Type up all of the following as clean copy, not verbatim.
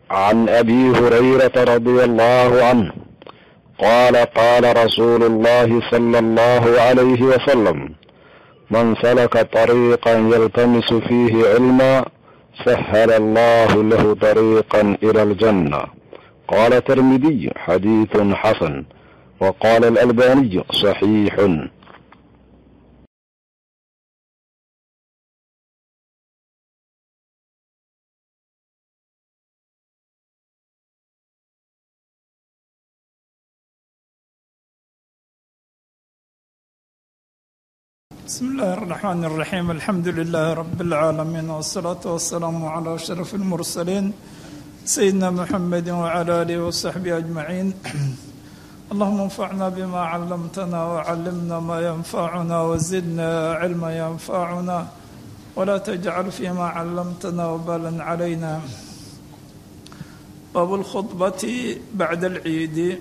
عن أبي هريرة رضي الله عنه قال قال رسول الله صلى الله عليه وسلم: من سلك طريقا يلتمس فيه علما سهل الله له طريقا إلى الجنة. قال الترمذي: حديث حسن. وقال الألباني: صحيح. بسم الله الرحمن الرحيم. الحمد لله رب العالمين، والصلاة والسلام على أشرف المرسلين سيدنا محمد وعلى آله وصحبه أجمعين. اللهم انفعنا بما علمتنا وعلمنا ما ينفعنا وزدنا علما ينفعنا ولا تجعل فيما علمتنا وبالا علينا. باب الخطبة بعد العيد.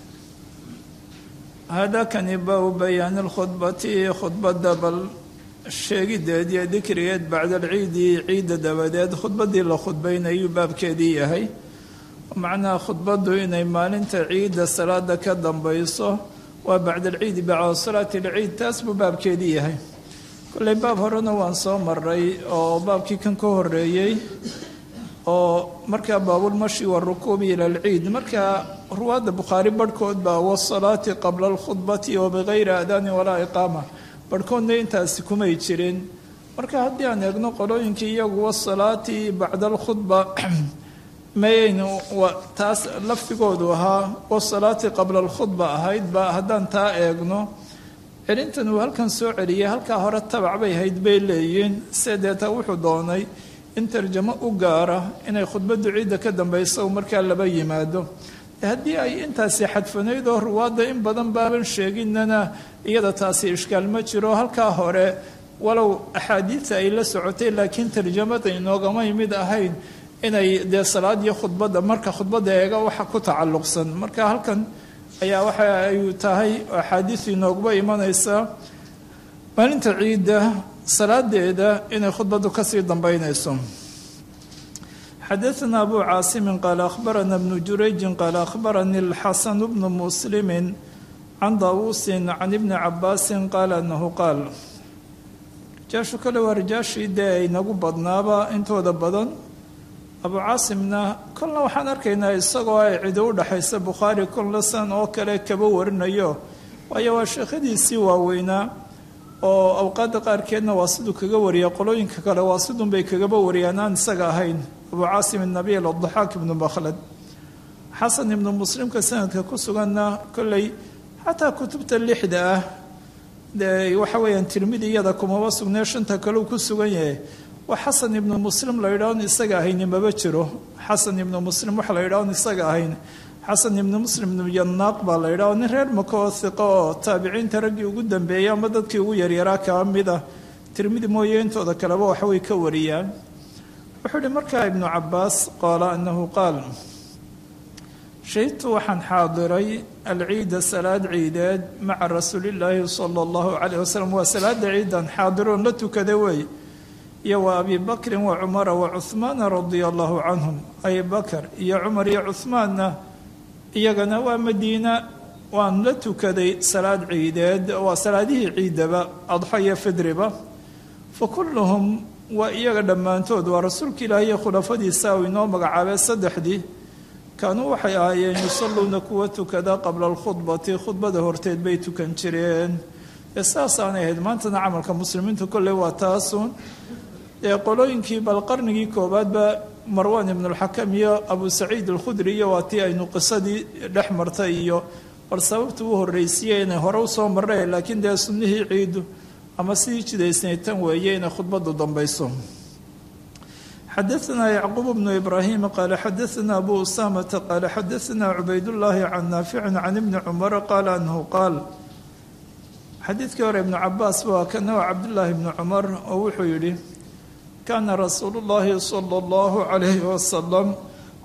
هذا كان باب بيان الخطبة خطبة دبل الشيء دي ذكريات بعد العيد عيد دبداد خطبة دي لخطبين أي باب كدية هي ومعنى خطبة دوين مال انت عيد الصلاة كدم بيصه وبعد العيد بعد صلاة العيد تاسب باب كدية هي كل باب هرنا وانصام الرأي أو باب كي كان كهريي أو مركا باب المشي والركوب إلى العيد مركا رواد البخاري بركود با والصلاة قبل الخطبة وبغير أذان ولا إقامة بركون دي انت استكومة يتشرين مركا هدي عن يقنو قلوين كي يقو والصلاة بعد الخطبة مين وتاس لفت قودوها والصلاة قبل الخطبة هيد با هدان تا يقنو إرنتنو هل كان سوعرية هل كهر التبع بي هيد بيليين سيدة وحو دوني in tarjamo u gaara inay khudbadu ciida ka dambayso markaa laba yimaado haddii ay intaasi xadfanayd oo ruwaada in badan baaban sheeginana iyada taasi ishkaal ma jiro halkaa hore walow axaadiidta ay la socotay laakiin tarjamada inoogama yimid ahayn inay dee salaad iyo khudbada marka khudbada eega waxa ku tacalluqsan marka halkan ayaa waxa ay tahay axaadiis inoogba imanaysa maalinta ciida صلاة إن خطبة كسر ضمبينيسهم. حدثنا أبو عاصم قال أخبرنا ابن جريج قال أخبرني الحسن بن مسلم عن طاووس عن ابن عباس قال أنه قال جاشو كل ورجاش إداي نقول بدنابا انتو دبدن أبو عاصمنا كلنا وحنركينا الصقوى عدود حيث بخاري كل سنة وكلا كبورنا يو ويا شيخدي سوى وينا oo awqaad qaarkeedna waa sidoo kaga wariya qolooyinka kale waa sidoo bay kaga wariyaan isaga ahayn Abu Asim an-Nabi al-Dhahhak ibn Makhlad Hasan ibn Muslim ka sanadka ku suganna kulay hatta kutubta lixda waxa weeyaan Tirmidiyada kuma wasugna shanta kale ku sugan yahay wa Hasan ibn Muslim la yiraahdo isaga ahayn maba jiro Hasan ibn Muslim waxa la yiraahdo isaga ahayn حسن بن مسلم بن يناق باليرا ونرير مكو ثقه تابعين ترقي ugu dambeeyay ama dadkii ugu yaryara ka mida tirmidi mooyeentooda kaleba waxa way ka wariyaan wuxuu markaa ibn Abbas qala annahu qala shaytu waxaan xaadiray al-eid salaad eidad ma'a rasuulillaah sallallahu alayhi wasallam wa salaad eidan xaadirun la tukada way ya wa Abi Bakr wa Umar wa Uthman radiyallahu anhum ay Bakr ya Umar ya Uthman iyagana waa Madiina waan la tukaday salaad ciideed waa salaadihii ciidaba adha iyo fidriba fakulluhum wa iyaga dhamaantood waa rasuulka Ilaahay khulafadiisa oo inoo magacaabay saddexdii kaanu waxay ahaayeen yusalluuna kuwa tukada qabla al-khudbati khudbada horteed bay tukan jireen asaasaan ahayd maantana camalka muslimiintu kullee waa taasun ee qolooyinkii bal qarnigii koobaadba مروان بن الحكم يا أبو سعيد الخدري واتي أي نقصدي الأحمر تيو والسببته الرئيسية إن هروسه مرة لكن ده سنه عيد أما سيج ده سنتين ويين خطبة ضم بيسهم. حدثنا يعقوب بن إبراهيم قال حدثنا أبو أسامة قال حدثنا عبيد الله عن نافع عن ابن عمر قال أنه قال حديث كور ابن عباس وكان عبد الله بن عمر أو حيري كان رسول الله صلى الله عليه وسلم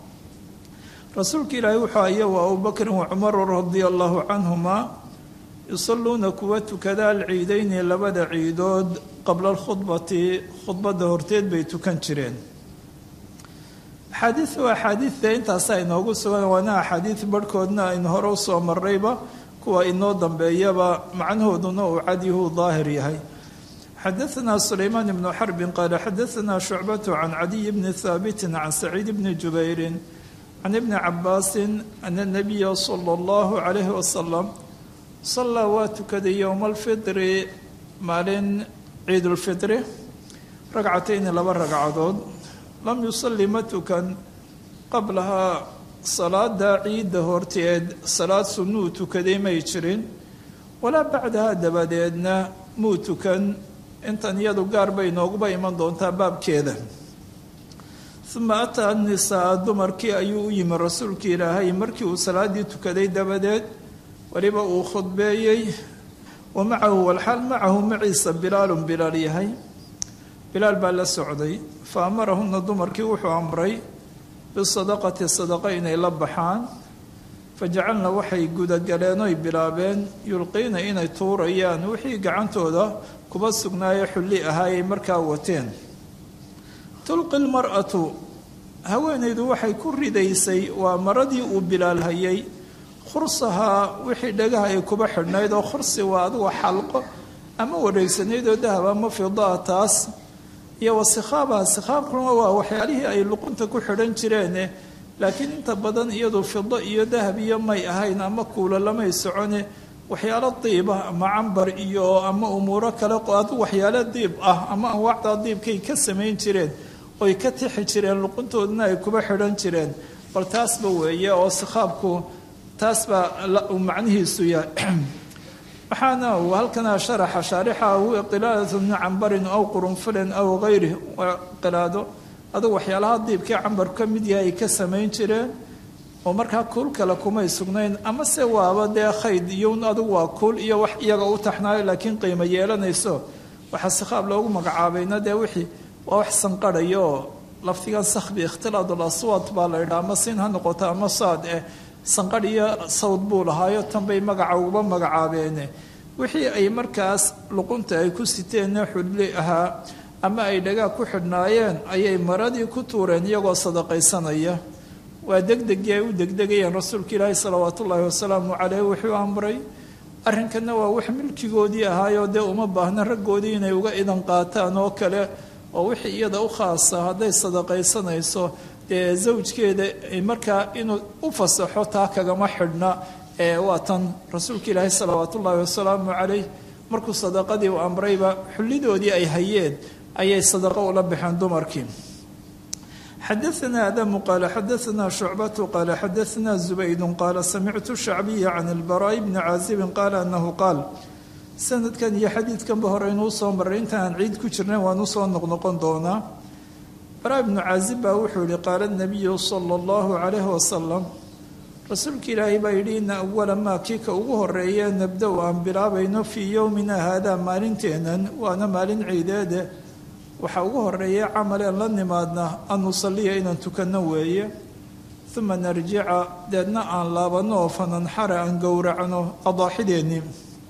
رسولك لا يوحى وأبو بكر وعمر رضي الله عنهما يصلون كوات كذا العيدين لبدا عيدود قبل الخطبة خطبة دهورتين بيتو كنشرين axaadiid waa axaadiidta intaasaa inoogu sugan waana axaadiid barhkoodna aynu hore usoo marrayba kuwa inoo dambeeyaba macnahooduna uu cadyahu daahir yahay. xadaثna sulaymaan ibnu xarbin qaala xadaثna shucbatu can cadiy bni haabiti can saciid bni jubayri can ibni cabaasin ana nabiya sala اllahu calayhi wasalam sallaa waa tukaday yowma alfitri maalin ciid ulfitri ragcatayni laba ragcadood lam yusalli ma tukan qablahaa salaada ciidda horteed salaad sunnuu tukaday may jirin walaa bacdahaa dabadeedna muu tukan intan iyadu gaar bay nooguba iman doontaa baabkeeda. uma ataa annisaa dumarkii ayuu u yimi rasuulkii ilaahay markii uu salaaddii tukaday dabadeed weliba uu khudbeeyey wa macahu walxaal macahu maciisa bilaalun bilaal yahay. bilaal baa la socday fa amarahunna dumarkii wuxuu amray bisadaqati sadaqa inay la baxaan fajacalna waxay gudagaleen oy bilaabeen yulqiina inay tuurayaan wixii gacantooda kuba sugnaaye xulli ahaayay markaa wateen. tulqi lmar'atu haweenaydu waxay ku ridaysay waa maradii uu bilaal hayay khursahaa wixii dhagaha ay kuba xidhnayd oo khursi waa adugu xalqo ama wareegsanayd oo dahab ama fidaa taas iyo wasikhaabaa sikhaabkuna waa waxyaalihii ay luqunta ku xidhan jireene laakiin inta badan iyadu fido iyo dahab iyo may ahayn ama kuula lamay socone waxyaalo diibah ama cambar iyo ama umuuro kale adu waxyaalo diib ah ama anwaacda diibkay ka samayn jireen oy ka tixi jireen luquntoodana ay kuba xidhan jireen bal taasba weeye oo sikhaabku taas baa macnihiisu yahay. waxaana uu halkana sharaxa shaarixa huwa qilaadatu min cambarin aw qurunfulin aw gayrih waa qilaado adugu waxyaalaha diibkii cambar ka mid yahay ay ka samayn jireen oo markaa kuul kale kumay sugnayn ama se waaba dee khayd iyo adugu waa kuul iyo wax iyaga u taxnaayo laakiin qiimo yeelanayso waxaa sikhaab loogu magacaabayna dee wixii waa wax sanqadhayo oo laftigan sakhbi ikhtilaadul aswaad baa la yidhaha ama siin ha noqoto ama saad sanqadh iyo sawd buu lahaayo tan bay magaca uba magacaabeene wixii ay markaas luqunta ay ku siteenna xulli ahaa ama ay dhagaa ku xidhnaayeen ayay maradii ku tuureen iyagoo sadaqaysanaya. waa degdegii ay u degdegayeen rasuulka ilaahi salawaatu ullaahi wasalaamu caleyh wuxuu amray arrinkanna waa wax milkigoodii ahaayoo dee uma baahna raggoodii inay uga idan qaataan oo kale oo wixii iyada u khaasa hadday sadaqaysanayso dee zawjkeeda markaa inuu u fasaxo taa kagama xidhna waa tan rasuulka ilaahi salawaatu ullaahi wasalaamu caleyh markuu sadaqadii u amrayba xullidoodii ay hayeen ayay sadaqo ula baxeen dumarkii. xadaثna adamu qaala xadaثna shucbatu qaala xadaثna zubaydu qaala samictu shacbiya can ilbaraa'i bni caazibin qaala anahu qaal sanadkan iyo xadiidkanba hore inuu soo maray inta aan ciid ku jirnayn waan usoo noqnoqon doonaa. baraa ibnu caazib baa wuxuu yihi qaala nabiyu sala اllahu calayhi wasalam rasuulka ilaahay baa yidhi ina awala maa kii ka ugu horeeye nabda-u aan bilaabayno fii yowmina haadaa maalinteennan waana maalin ciideede waxaa ugu horeeya camaleen la nimaadna an nusaliya inaan tukanno weeye uma narjica deedna aan laabanno oo fananxara aan gowracno adaaxideennii.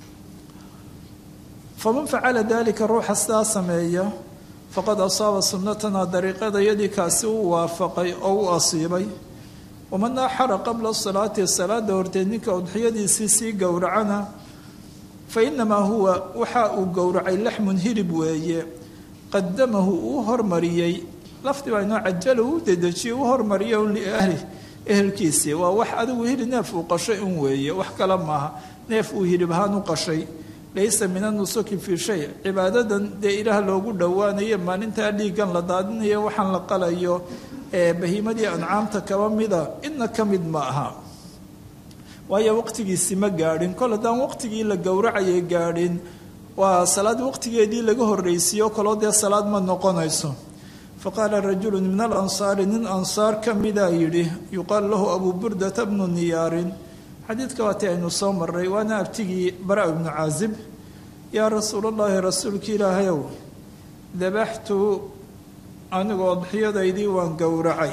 faman facala dalika ruuxa sidaa sameeya faqad asaaba sunnatanaa dariiqadayadii kaasi u waafaqay oo u asiibay. waman axara qabla salaati salaada horteed ninka udxiyadiisii sii gowracana fa inamaa huwa waxa uu gowracay laxmun hilib weeye qadamahu uu hormariyey lafdi baa inoo cajalo u dedejiye u hormariyay un liahli ehelkiisii waa wax adigu hilib neef uu qashay un weeye wax kale maaha neef uu hilib ahaan u qashay laysa min anusuki fii shay cibaadadan dee ilaah loogu dhowaanayo maalintaa dhiiggan la daadinayo waxaan la qalayo bahiimadii ancaamta kaba mida idna ka mid ma aha waayo waqtigiisi ma gaadhin kol haddaan waqtigii la gowracayay gaadhin waa salaad waqtigeedii laga horreysiiyo kaloo dee salaad ma noqonayso. faqaala rajulu min alansaari nin ansaar ka mida yidhi yuqaal lahu abuu burdata bnu niyaarin xadiidka waati aynu soo maray waana abtigii baraa ibnu caazib yaa rasuulallaahi rasuulki ilaahayow dabaxtu anigoo udxiyadaydii waan gowracay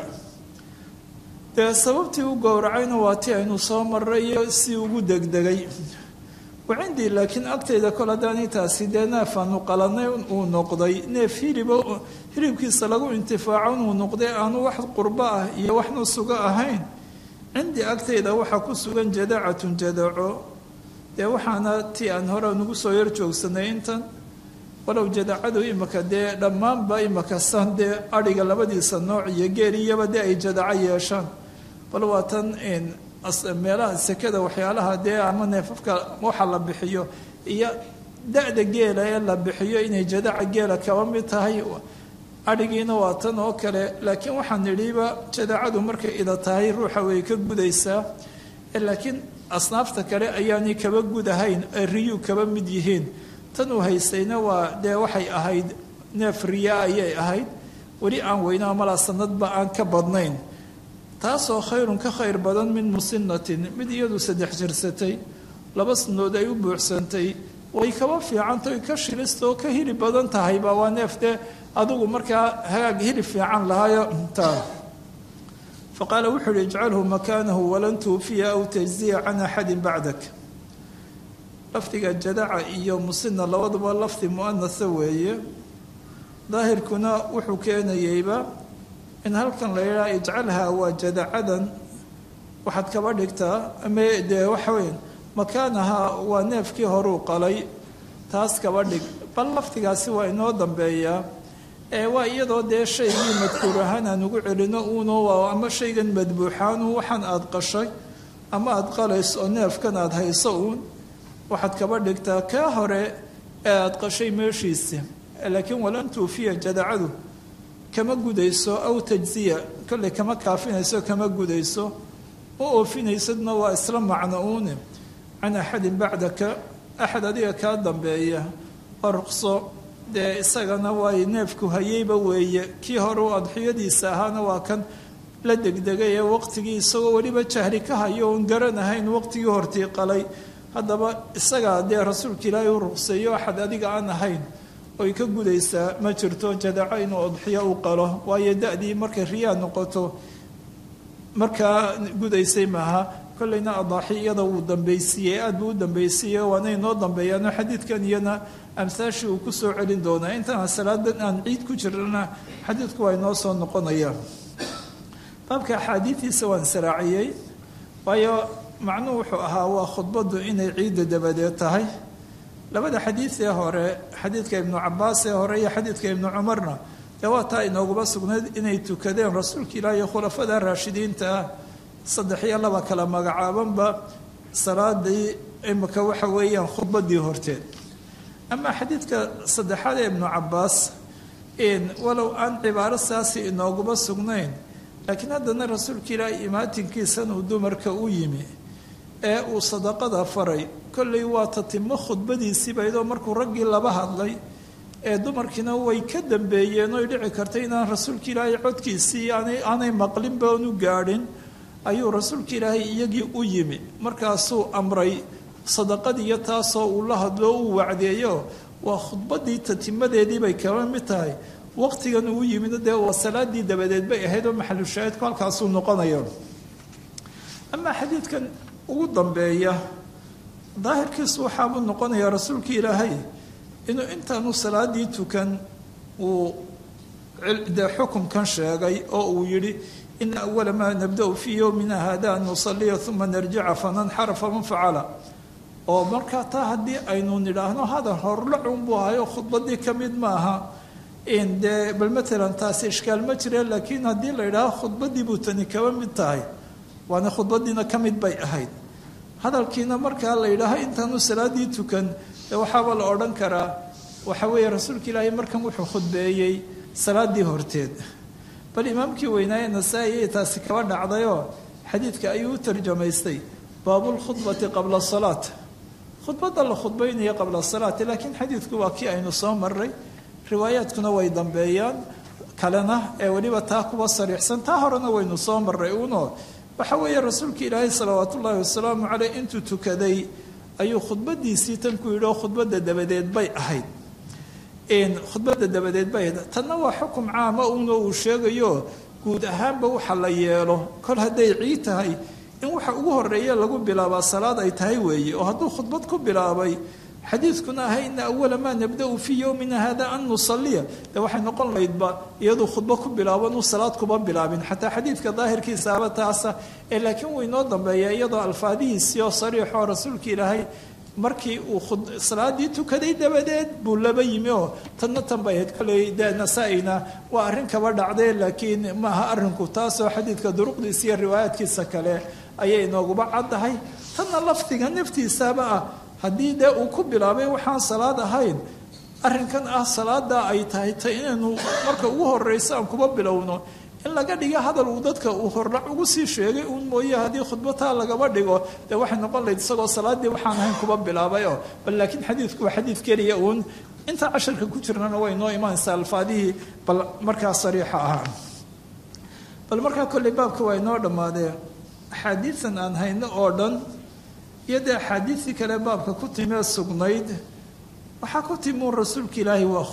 dee sababtii u gowracayna waa ti aynu soo maray iyo si ugu degdegay wacindii laakiin agtayda kol haddaani taasi dee neefaanu qalanay uu noqday neef hilibkiisa lagu intifaaco inuu noqday aanu wax qurbo ah iyo wax nusuga ahayn cindii agtayda waxaa ku sugan jadacatun jadaco dee waxaana tii aan hore nagu soo yar joogsanay intan walow jadacadu imaka dee dhammaanba imaka san dee adhiga labadiisa nooc iyo geeliyaba dee ay jadaco yeeshaan bal waa tan meelaha sekada waxyaalaha dee ama neefafka waxa la bixiyo iyo da-da geela ee la bixiyo inay jadaca geela kaba mid tahay adhigiina waa tan oo kale laakiin waxaan nidhiba jadacadu markay ida tahay ruuxa way ka gudaysaa laakiin asnaafta kale ayaanay kaba gudahayn ee riyuu kaba mid yihiin tan uu haysayna waa dee waxay ahayd neef riyaa ayay ahayd weli aan weynaa malaa sanadba aan ka badnayn taasoo khayrun ka khayr badan min musinatin mid iyadu 3 jirsatay 2 sanood ay u buuxsantay way kaba fiicantay ka shilistoo ka hili badan tahay baa waa neef dee adigu markaa hagaag hili fiican lahaayo taa faqaala wuxuu uhi ijcalhu makaanahu walan tuufiya aw tajziya can axadin bacdak lafdiga jadaca iyo musina labaduba lafdi muanasa weeye daahirkuna wuxuu keenayeyba in halkan la yidhaha ijcalhaa waa jadacadan waxaad kaba dhigtaa ama dee waxa weya makaanaha waa neefkii horuu qalay taas kaba dhig bal lafdigaasi waa inoo dambeeyaa waa iyadoo dee shaygii madkuur ahaan aan ugu celino uno ama shaygan madbuuxaanu waxaan aada qashay ama aada qalayso oo neefkan aada hayso uun waxaad kaba dhigtaa kaa hore ee aada qashay meeshiisi laakiin walan tuufiya jadacadu kama gudayso aw tajziya kolley kama kaafinayso kama gudayso u oofinaysadna waa isla macno uune can axadin bacdaka axad adiga kaa dambeeya oo ruqso dee isagana waay neefku hayeyba weeye kii hore u adxiyadiisa ahaana waa kan la degdegay ee waqtigii isagoo weliba jahli ka hayo oon garanahayn waqtigii hortii qalay haddaba isagaa dee rasuulka ilaahay u ruqseeyo axad adiga aan ahayn oy ka gudaysaa ma jirto jadaco inuu adxiyo u qalo waayo da-dii markay riyaa noqoto markaa gudaysay maaha kolleyna adaaxi iyada wuu dambaysiiyey aad buu u dambaysiiyey waana inoo dambeeyaano xadiidkan iyana amhaashii uu ku soo celin doonaa intaan salaadan aan ciid ku jirana xadiidku waa inoo soo noqonaya baabka axaadiidiisa waan saraaciyey waayo macnuhu wuxuu ahaa waa khudbaddu inay ciidda dabadeed tahay labada xadiidee hore xadiidka ibnu cabaas ee hore iyo xadiidka ibnu cumarna dee waa taa inooguma sugnayd inay tukadeen rasuulka ilaah iyo khulafada raashidiinta ah 3 iyo 2 kala magacaabanba salaadii imika waxa weeyaan khudbadii horteed ama xadiidka saddexaad ee ibnu cabaas walow aan cibaaro saasi inooguma sugnayn laakiin haddana rasuulka ilaah imaatinkiisan uu dumarka u yimi ee uu sadaqada faray kolley waa tatimo khudbadiisiibaydoo markuu raggii laba hadlay ee dumarkiina way ka dambeeyeen oy dhici kartay inaan rasuulka ilaahay codkiisii aanay maqlinba oonu gaadhin ayuu rasuulka ilaahay iyagii u yimi markaasuu amray sadaqadiiyo taasoo uu la hadlo uu wacdeeyo waa khudbadii tatimadeedii bay kaba mid tahay waqtigan uu yimid dee waa salaadii dabadeed bay ahayd oo maxalu shaahidku halkaasuu noqonaya ama xadiidkan ugu dambeeya daahirkiisu waxaabuu noqonayaa rasuulka ilaahay inuu intaanu salaadii tukan uu dee xukumkan sheegay oo uu yidhi ina awala maa nabda-u fii yowmina hada an nusaliya uma narjica fananxara faman facala oo markaa taa haddii aynu nidhaahno hadal horlacunbuu ahayo khudbadii ka mid maaha dee bal matalan taasi ishkaal ma jireen laakiin haddii la yidhaaho khudbadii buu tani kaba mid tahay waana khudbadiina ka mid bay ahayd hadalkiina markaa la yidhaaho intaanu salaadii tukan dee waxaaba la odhan karaa waxa weeye rasuulka ilaahay markan wuxuu khudbeeyey salaadii horteed bal imaamkii weynaaye nasaa-i taasi kaba dhacdayoo xadiidka ayuu u tarjamaystay baabulkhudbati qabla salaat khudbadda la khudbaynaya qabla salaati laakiin xadiidku waa kii aynu soo maray riwaayaadkuna way dambeeyaan kalena ee weliba taa kuwa sariixsan taa horena waynu soo maray uunoo waxa weeye rasuulka ilaahay salawaat ullaahi wasalaamu caleyh intuu tukaday ayuu khudbadiisii tan ku yidhi oo khudbadda dabadeed bay ahayd khudbadda dabadeed bay ahayd tanna waa xukum caama uunoo uu sheegayo guud ahaanba waxa la yeelo kol hadday ciid tahay in waxa ugu horeeya lagu bilaabaa salaad ay tahay weeye oo hadduu khudbad ku bilaabay xadiidkuna ahay ina awala maa nabda'u fii yowmina hada an nusaliya de waxay noqon laydba iyaduu khudbo ku bilaabo inuu salaad kuba bilaabin xataa xadiidka daahirkiisaaba taasa ee laakiin wuu inoo dambeeya iyadoo alfaadihiisii oo sariixoo rasuulka ilaahay markii uu salaadii tukaday dabadeed buu laba yimi oo tanna tan bay ahayd koley dee nasaa-ina waa arrin kaba dhacday laakiin maaha arrinku taasoo xadiidka duruqdiisa iyo riwaayaadkiisa kale ayay inooguba caddahay tanna lafdiga naftiisaba ah haddii dee uu ku bilaabay waxaan salaad ahayn arrinkan ah salaada ay tahay ta inaynu marka ugu horeysa aan kuba bilowno in laga dhiga hadal uu dadka uu hordhac ugu sii sheegay uun mooye haddii khudbataa lagaba dhigo dee waxay noqon lahayd isagoo salaadii waxaan ahayn kuba bilaabayoo bal laakiin xadiidku waa xadiid keliya uun inta casharka ku jirnana way noo imaanaysaa alfaadihii bal markaa sariixa ahaa bal markaa kolley baabka waa inoo dhammaadee axaadiidan aan hayno oo dhan iyo dee axaadiistii kale baabka ku timee sugnayd waxaa ku timi uun rasuulka ilaahay waa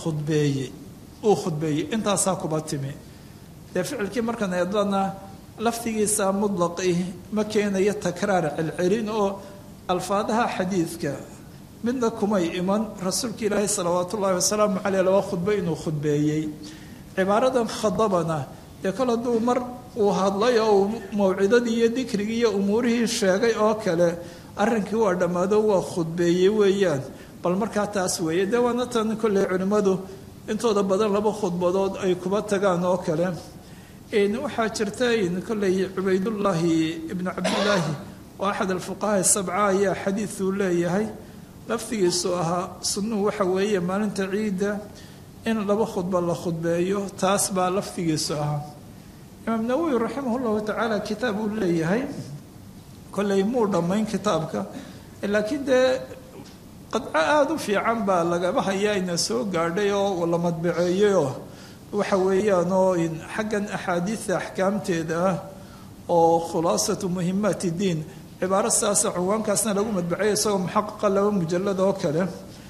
uu khudbeeyey intaasaa kuba timi dee ficilkii markaan eedlana laftigiisa mudlaqi ma keenayo takraar celcelin oo alfaadaha xadiidka midna kumay iman rasuulka ilaahay salawaat ullaahi wasalaamu caleyh laba khudbo inuu khudbeeyey cibaaradan khadabana dee kol hadduu mar uu hadlay oo mawcidadii iyo dikrigii iyo umuurihii sheegay oo kale arrinkii waa dhammaado waa khudbeeyey weeyaan bal markaa taas weeye dee waana tan kolley culimmadu intooda badan laba khudbadood ay kuba tagaan oo kale waxaa jirta kolley cubaydullaahi ibnu cabdillaahi oo axad alfuqahaa sabca ayaa xadiiduu leeyahay laftigiisu ahaa sunnuhu waxa weeye maalinta ciidda in laba khudba la khudbeeyo taas baa laftigiisu ahaa imaam nawowi raximah llahu tacaala kitaab uu leeyahay kolley muu dhammayn kitaabka laakiin dee qadco aada u fiican baa lagaba hayaa ina soo gaadhay oo la madbaceeyeyoo waxa weeyaan oo xaggan axaadiida axkaamteeda ah oo khulaasatu muhimaat iddiin cibaaro sidaasa cinwaankaasna lagu madbaceeya isagoo muxaqiqa laba mujalad oo kale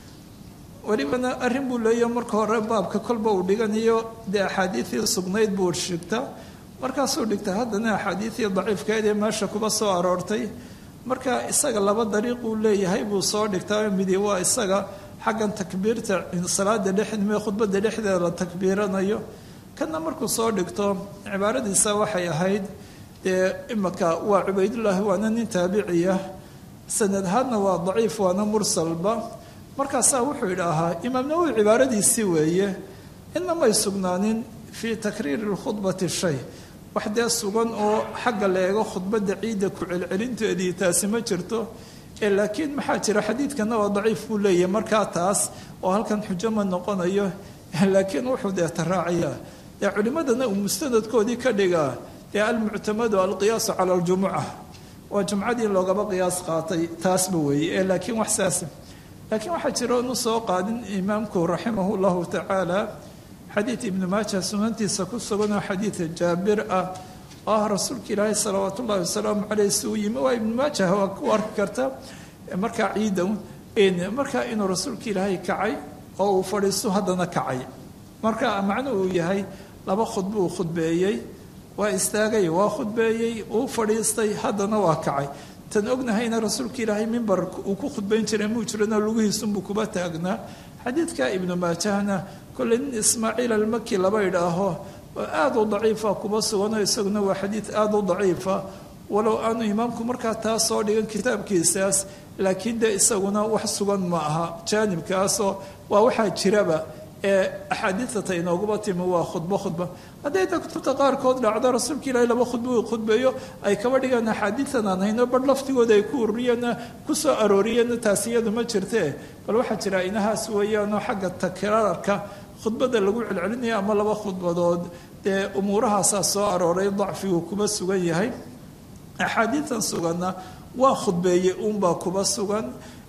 welibana arrin buu leeyahay marka hore baabka kolba uu dhiganayo dee axaadiidii sugnayd buu shigta markaasuu dhigta haddana axaadiidii daciifkeed ee meesha kuba soo aroortay marka isaga laba dariiq uu leeyahay buu soo dhigtaa midi waa isaga xaggan takbiirta salaada dhexdme khudbada dhexdeeda la takbiiranayo kana markuu soo dhigto cibaaradiisa waxay ahayd dee imaka waa cubaydullaahi waana nin taabiciya sanad ahaadna waa daciif waana mursalba markaasaa wuxuu idhaahaa imaam nawowi cibaaradiisii weeye inna may sugnaanin fii takriiri lkhudbati shay wax dee sugan oo xagga la eego khudbadda ciidda ku celcelinteedii taasi ma jirto laakiin maxaa jira xadiidkana waa daciif buu leeyahay markaa taas oo halkan xujo ma noqonayo laakiin wuxuu dee taraacayaa dee culimmadana uu mustanadkoodii ka dhigaa dee almuctamadu alqiyaasu cala aljumuca waa jumcadii loogaba qiyaas qaatay taasba weeye laakiin wax saasa laakiin waxaa jira inu soo qaadin imaamku raximahu llahu tacaala xadiid ibnu maaja sunantiisa ku sugan oo xadiida jaabir ah oo ah rasuulka ilaahay salawaat ullahi wasalaamu caleyh si uu yimi waa ibnu maaja waa ku arki karta markaa ciida markaa inuu rasuulka ilaahay kacay oo uu fadhiisto haddana kacay marka macnuhu uu yahay laba khudbo uu khudbeeyey waa istaagay waa khudbeeyey uu fadhiistay haddana waa kacay tan ognahayna rasuulka ilaahay mimbar uu ku khudbayn jiray muu jirana lugihiisunbuu kuba taagnaa xadiidka ibnu maajahna kolley nin ismaaciil almaki laba idhaaho oo aada u daciifa kuba suganoo isaguna waa xadiid aada u daciifa walow aanu imaamku markaa taas soo dhigan kitaabkiisaas laakiin dee isaguna wax sugan ma aha jaanibkaasoo waa waxaa jiraba ee axaadiidata inooguba timi waa khudba hadday kutubta qaarkood dhacdo rasuulka ilaahay laba khudbo uu khudbeeyo ay kaba dhigaan axaadiidan aan hayno bar laftigooda ay ku ururiyeenna ku soo arooriyeenna taas iyadu ma jirtee bal waxaa jira inahaas weeyaanoo xagga takraarka khudbada lagu celcelinayo ama laba khudbadood dee umuurahaasaa soo arooray dacfigu kuba sugan yahay axaadiidan suganna waa khudbeeye uunbaa kuba sugan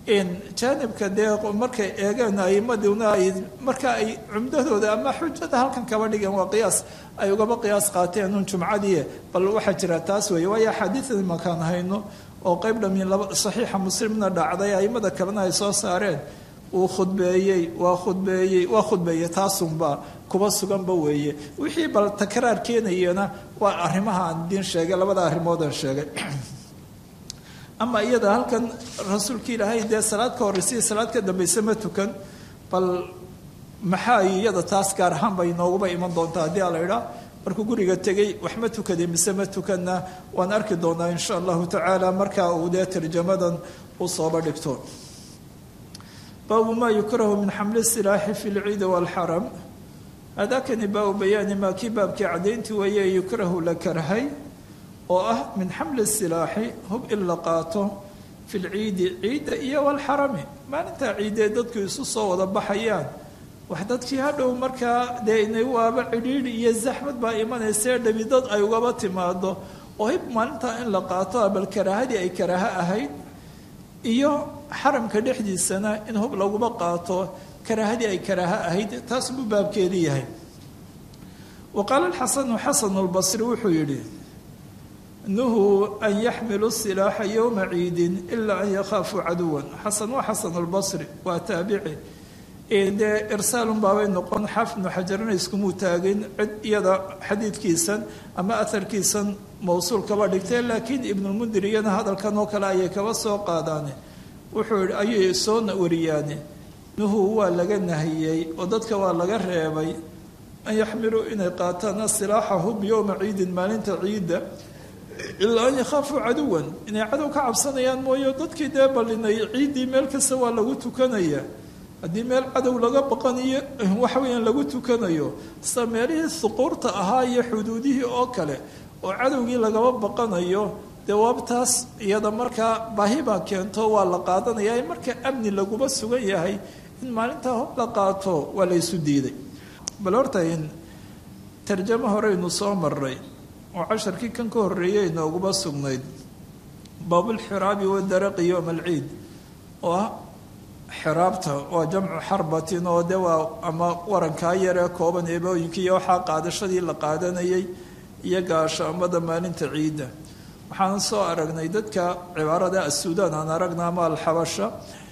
jaanibka dee markay eegeen aimaduna ay marka ay cumdadooda ama xujada halkan kaba dhigeen waa qiyaas ay ugaba qiyaas qaateen un jumcadii bal waxaa jira taas weeye waayo axaadiidii makaan hayno oo qayb dhamin saxiixa muslimna dhacday aimada kalena ay soo saareen uu waa khudbeeyey taasunbaa kuba suganba weeye wixii bal takraar keenayana waa arrimaha aan idiin sheegay labada arrimoodan sheegay ama iyada halkan rasuulka ilaahay dee salaad ka horreysa iyo salaad ka dambaysa ma tukan bal maxaa iyada taas gaar ahaan bay inooguba iman doontaa haddii ala idhaa markuu guriga tegey wax ma tukaday mise ma tukanna waan arki doonaa insha allahu tacaala markaa uu dee tarjamadan u sooba dhigto baabu maa yukrahu min xamli silaaxi fi lciidi waalxaram hadakani baabu bayaani maa kii baabkii cadayntii weeye yukrahu la karhay oo ah min xamli silaaxi hub in la qaato fi lciidi ciidda iyo walxarami maalintaa ciidee dadku isu soo wada baxayaan wax dadkii hadhow markaa dee inay waaba cidhiidhi iyo zaxmad baa imanaysee dhabi dad ay ugaba timaado oo hib maalintaa in la qaato bal karaahadii ay karaaho ahayd iyo xaramka dhexdiisana in hub laguma qaato karaahadii ay karaaho ahayd taas buu baabkeedii yahay wa qaala alxasanu xasanu lbasri wuxuu yidhi nuhuu an yaxmilu silaaxa yowma ciidin ilaa an yakhaafuu caduwan xasan waa xasan albasri waa taabici dee irsaalun baabay noqon xaafid ibnu xajarna iskumuu taagin cid iyada xadiidkiisan ama aharkiisan mawsuul kaba dhigtee laakiin ibnulmundir iyana hadalkan oo kale ayay kaba soo qaadaane wuxuu yihi ayay soo wariyaane nuhuu waa laga nahiyey oo dadka waa laga reebay an yaxmiluu inay qaataan asilaaxa hub yowma ciidin maalinta ciidda ilaa an yakhaafuu caduwan inay cadow ka cabsanayaan mooyo dadkii dee ballinay ciiddii meel kasta waa lagu tukanaya haddii meel cadow laga baqanayo waxa weeyaan lagu tukanayo sida meelihii suquurta ahaa iyo xuduudihii oo kale oo cadowgii lagaba baqanayo dee waabtaas iyada markaa baahi baa keento waa la qaadanayaa in marka amni laguba sugan yahay in maalintaa hub la qaato waa la ysu diiday bal horta in tarjamo horeynu soo maray oo casharkii kan ka horreeyay inooguma sugnayd baabulxiraabi wadaraqi yowma alciid oo ah xiraabta waa jamcu xarbatin oo de waa ama warankaa yaree kooban eebooyinkii iyo waxaa qaadashadii la qaadanayay iyo gaashaamada maalinta ciidda waxaan soo aragnay dadka cibaarada assuudaan aan aragna ama alxabasha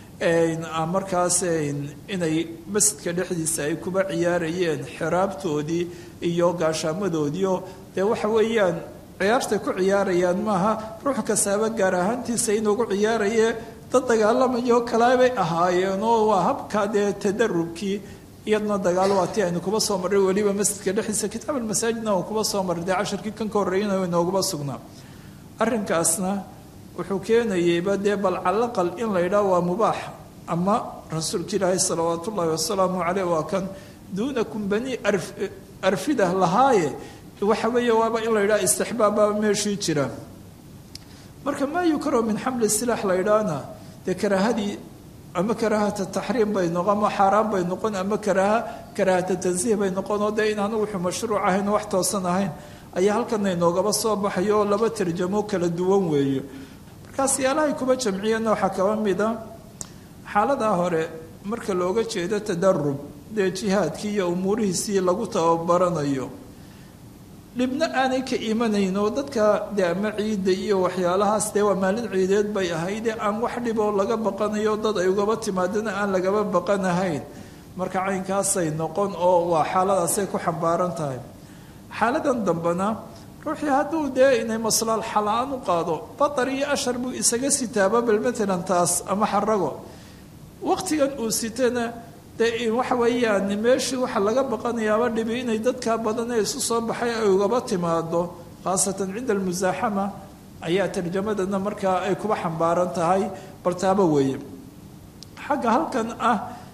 markaas inay masjidka dhexdiisa ay kuba ciyaarayeen xiraabtoodii iyo gaashaamadoodiio dee waxa weeyaan ciyaartay ku ciyaarayaan maaha ruux kastaaba gaar ahaantiisa inugu ciyaaraye dad dagaalamayo kalaabay ahaayeen oo waa habka dee tadarubkii iyadna dagaal waatii aynu kuba soo marray weliba masjidka dhexdiisa kitaab almasaajidna uu kuba soo marray dee casharkii kan ka horreeyana inooguba sugnaa arrinkaasna wuxuu keenayeyba dee bal calaqal in la yidhaah waa mubaax ama rasuulka ilaahi salawaatu ullaahi wasalaamu caleyh waa kan duunakum bani arfidah lahaaye waxa weeye waaba in la yidhaha istixbaabba meeshii jira marka maa yukrahu min xamli silaax la yidhaahna dee karaahadii ama karaahata taxriim bay noqon ama xaaraan bay noqon ama karaahata tansiih bay noqon oo dee inaanu wuxuu mashruuc ahayn oo wax toosan ahayn ayaa halkana inoogaba soo baxayo oo laba tarjamo kala duwan weeye markaas yaalahay kuba jamciyeenna waxaa kaba mid a xaaladaa hore marka looga jeedo tadarub dee jihaadkii iyo umuurihiisii lagu tababaranayo dhibna aanay ka imanayn oo dadka dee ama ciidda iyo waxyaalahaas dee waa maalin ciideed bay ahaydee aan wax dhiboo laga baqanayo dad ay ugaba timaadana aan lagaba baqanahayn marka caynkaasay noqon oo waa xaaladaasay ku xambaaran tahay xaaladan dambena ruuxii hadduu dee inay maslaal xala-aan u qaado batar iyo ashar buu isaga sitaaba bal matalan taas ama xarago waqtigan uu sitana dee waxa weeyaan meeshii waxaa laga baqanayaaba dhibi inay dadkaa badan ee isu soo baxay ay ugaba timaado khaasatan cinda almusaaxama ayaa tarjamadana markaa ay kuba xambaaran tahay bartaaba weeye xagga halkan ah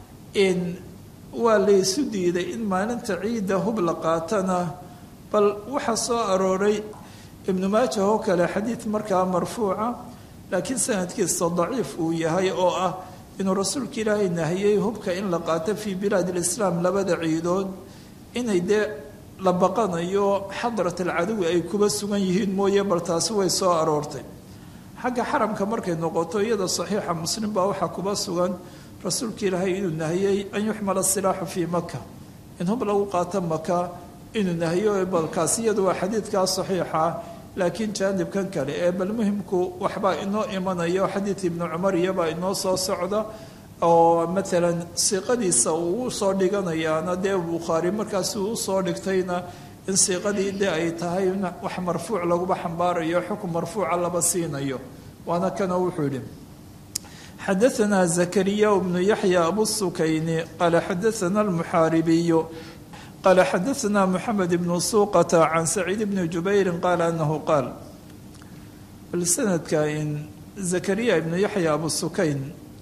waa laysu diiday in maalinta ciidda hub la qaatana bal waxaa soo arooray ibnu maaja oo kale xadiid markaa marfuuca laakiin sanadkiisa daciif uu yahay oo ah inuu rasuulka ilaahay nahiyey hubka in la qaato fii bilaad alislaam labada ciidood inay dee la baqanayo xadrat alcadowi ay kuba sugan yihiin mooye bal taasi way soo aroortay xagga xaramka markay noqoto iyada saxiixa muslim baa waxaa kuba sugan rasuulka ilaahay inuu nahiyey an yuxmala silaaxu fii maka in hub lagu qaato maka inuu nahiyo balkaas iyadu waa xadiidkaa saxiixa laakiin jaanibkan kale ee bal muhimku waxbaa inoo imanayo xadiid ibnu cumar iyobaa inoo soo socda oo maalan siiqadiisa uu usoo dhiganayaana dee bukhaari markaas uu usoo dhigtayna in siiqadii de ay tahay wax marfuuc laguba xambaarayo xukun marfuuca laba siinayo waana kana wuxuu yidhi xadaثna زكريا بن يحيى أبو السكين قال xadaثna المحاaربي قال xadaثna محمد بن سوقة عن سعيد بن جبير قال أنه قال sanadka in زكريا بن يحيى أبو السكين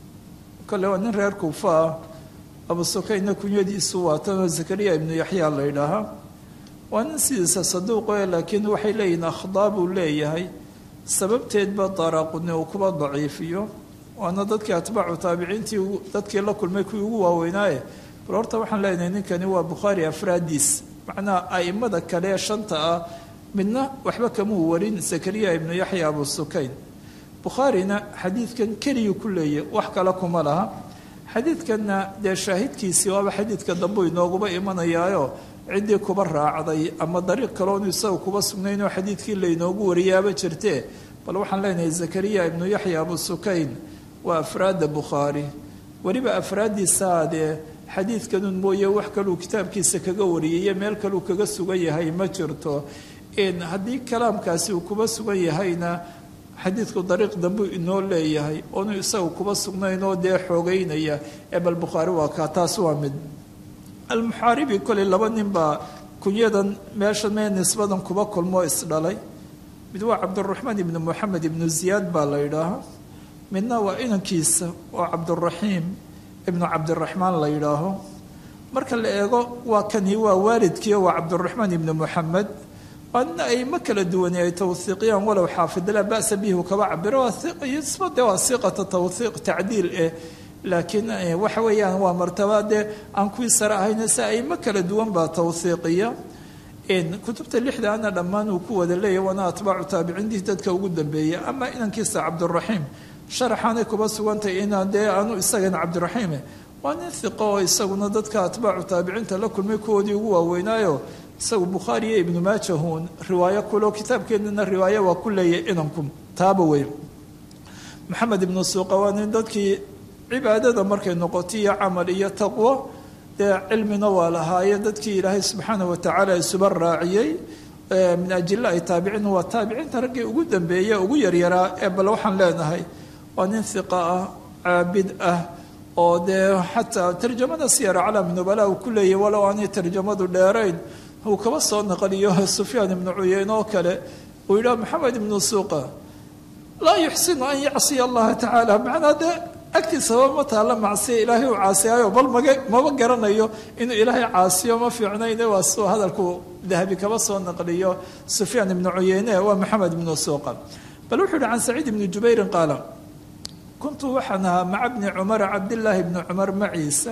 kale waa nin reer kuufa abu sukaynna kunyadiisu waa tan زكريا بن يحيى la yidhaahaa waa nin sidiisa saduuqe laakiin waxay leeyihin akhdaa buu leeyahay sababteedba daraaquni uu kuba daciifiyo waana dadkii atbaacu taabiciintii dadkii la kulmay kuwii ugu waaweynaaye bal horta waxaan leenahay ninkani waa bukhaari afraadiis macnaha a'immada kale ee shanta ah midna waxba kamuu warin zakariya ibnu yaxya abu sukayn bukhaarina xadiidkan keliyuu ku leeyahy wax kale kuma laha xadiidkanna dee shaahidkiisii waaba xadiidka dambu inooguba imanayaayo ciddii kuba raacday ama dariiq kaloonu isaga kuba sugnaynoo xadiidkii laynoogu wariyaaba jirtee bal waxaan leenahay zakariya ibnu yaxya abu sukayn waa afraadda bukhaari weliba afraaddiisaa dee xadiidkanun mooye wax kaluu kitaabkiisa kaga wariyay meel kaluu kaga sugan yahay ma jirto haddii kalaamkaasi uu kuba sugan yahayna xadiidku dariiq dambu inoo leeyahay oonu isaga kuba sugnaynoo dee xoogeynaya bal bukhaari waa kaa taas waa mid almuxaaribi koley laba nin baa kunyadan meesha mee nisbadan kuba kulmoo isdhalay mid waa cabduraxmaan ibnu moxamed ibnu ziyaad baa la yidhaahaa midna waa inankiisa oo cabduraxiim ibnu cabdiraxmaan la yidhaaho marka la eego waa kani waa waalidkii waa cabduraxmaan ibnu moxamed waana ay ma kala duwani ay tawhiiqiyaan walow xaafid laa ba'sa bihi kaba cabiro isbade waa siiqata tawhiiq tacdiil laakiin waxa weeyaan waa martabade aan kuwii sare ahayna si ay ma kala duwan baa tawhiiqiya kutubta lixda ana dhammaan uu ku wada leeyahy waana atbaacu taabiciintii dadka ugu dambeeyay ama inankiisa cabduraxiim sharaxaanay kuba sugantay inaan dee aanu isagana cabdiraxiime waa nin hiqo oo isaguna dadka atbaacu taabiciinta la kulmay kuwoodii ugu waaweynaayo isagu bukhaari iyo ibnu maajahuun riwaayo kuloo kitaabkeennana riwaayo waa ku leeyahy inanku taaba wey maxamed ibnu suuqa waa nin dadkii cibaadada markay noqoto iyo camal iyo taqwo dee cilmina waa lahaaye dadkii ilaahay subxaana watacaala isuba raaciyey min ajila ay taabiciin waa taabiciinta raggii ugu dambeeye ugu yaryaraa bal waxaan leenahay waa nin hiqa ah caabid ah oo dee xataa tarjamada siyar calaam nubala uu ku leeyahy walow aanay tarjamadu dheerayn uu kaba soo naqliyo sufyaan ibnu cuyeyne oo kale uu yidhaha maxamed ibnu suuqa laa yuxsinu an yacsiya allaha tacaala macnaa dee agtiisaba ma taalla macsiya ilaahay uu caasiyaayo bal maba garanayo inuu ilaahay caasiyo ma fiicnayne waa suu hadalku dahabi kaba soo naqliyo sufyaan ibnu cuyeyne waa maxamed ibnu suuqa bal wuxuu yihi can saciid ibni jubayrin qaala kuntu waxaan ahaa maca bni cumara cabdillaahi bni cumar maciisa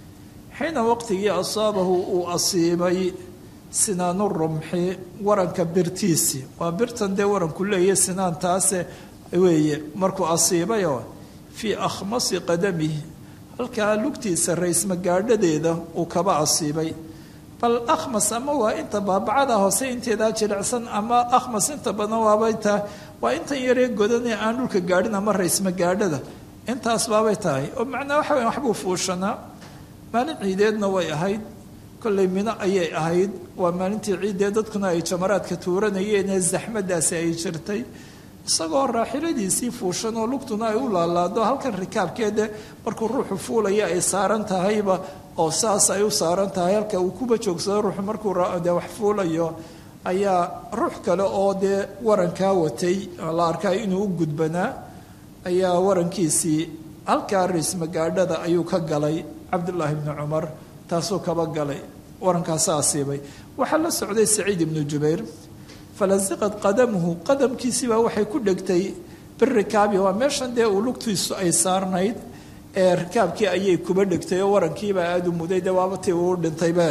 xiina waqtigii asaabahu uu asiibay sinaanu rumxi waranka birtiisii waa birtan dee waranku leeyahy sinaantaase weeye markuu asiibayoo fii akhmasi qadamihi halkaa lugtiisa raysmagaadhadeeda uu kaba asiibay bal akhmas ama waa inta baabacada hoose inteedaa jilicsan ama akhmas inta badan waabay tahay waa intan yaree godanee aan dhulka gaadhin ama raysmagaadhada intaas baabay tahay oo macnaa waxa weya waxbuu fuushanaa maalin ciideedna way ahayd kollay mino ayay ahayd waa maalintii ciiddee dadkuna ay jamaraadka tuuranayeenee zaxmadaasi ay jirtay isagoo raaxiladiisii fuushan oo lugtuna ay u laalaado halkan rikaabkeede markuu ruuxu fuulaya ay saaran tahayba oo saas ay u saaran tahay halka uu kuba joogsado ruuxu markuu dee wax fuulayo ayaa ruux kale oo dee warankaa watay la arkay inuu u gudbanaa ayaa warankiisii halkaa raysmagaadhada ayuu ka galay cabdullaahi ibni cumar taasuu kaba galay warankaasa asiibay waxaa la socday saciid ibnu jubayr falasiqad qadamuhu qadamkiisiibaa waxay ku dhegtay birikaabi waa meeshan dee uu lugtiisu ay saarnayd rikaabkii ayay kuba dhegtay oo warankiibaa aada u muday dee waabatii uu dhintayba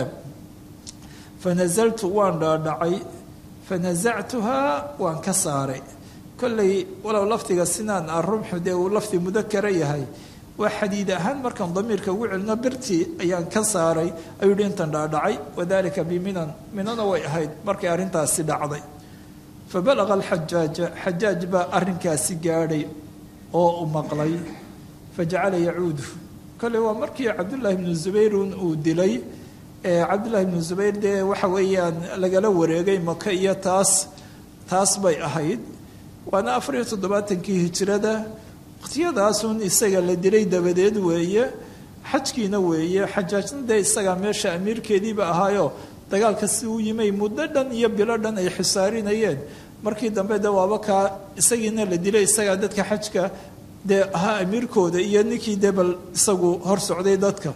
fanazaltu waan dhaadhacay fanasactuhaa waan ka saaray kollay walow lafdiga sinaan arumxu dee uu lafdi mudakara yahay waa xadiid ahaan markaan damiirka ugu celino birtii ayaan ka saaray ayuu hi intan dhaadhacay wadalika biminan minana way ahayd markay arrintaasi dhacday fabalaqa alxajaaja xajaaj baa arrinkaasi gaadhay oo u maqlay fajacala yacuudu kolley waa markii cabdullaahi ibnu zubayrun uu dilay cabdullahi ibnu zubayr dee waxa weeyaan lagala wareegay maka iyo taas bay ahayd waana 74 hijrada waqtiyadaasun isaga la dilay dabadeed weeye xajkiina weeye xajaajna dee isagaa meesha amiirkeediiba ahaayo dagaalka si uu yimay muddo dhan iyo bilo dhan ay xisaarinayeen markii dambe de waaba kaa isagiina la dilay isagaa dadka xajka dee ahaa amiirkooda iyo ninkii dee bal isagu hor socday dadka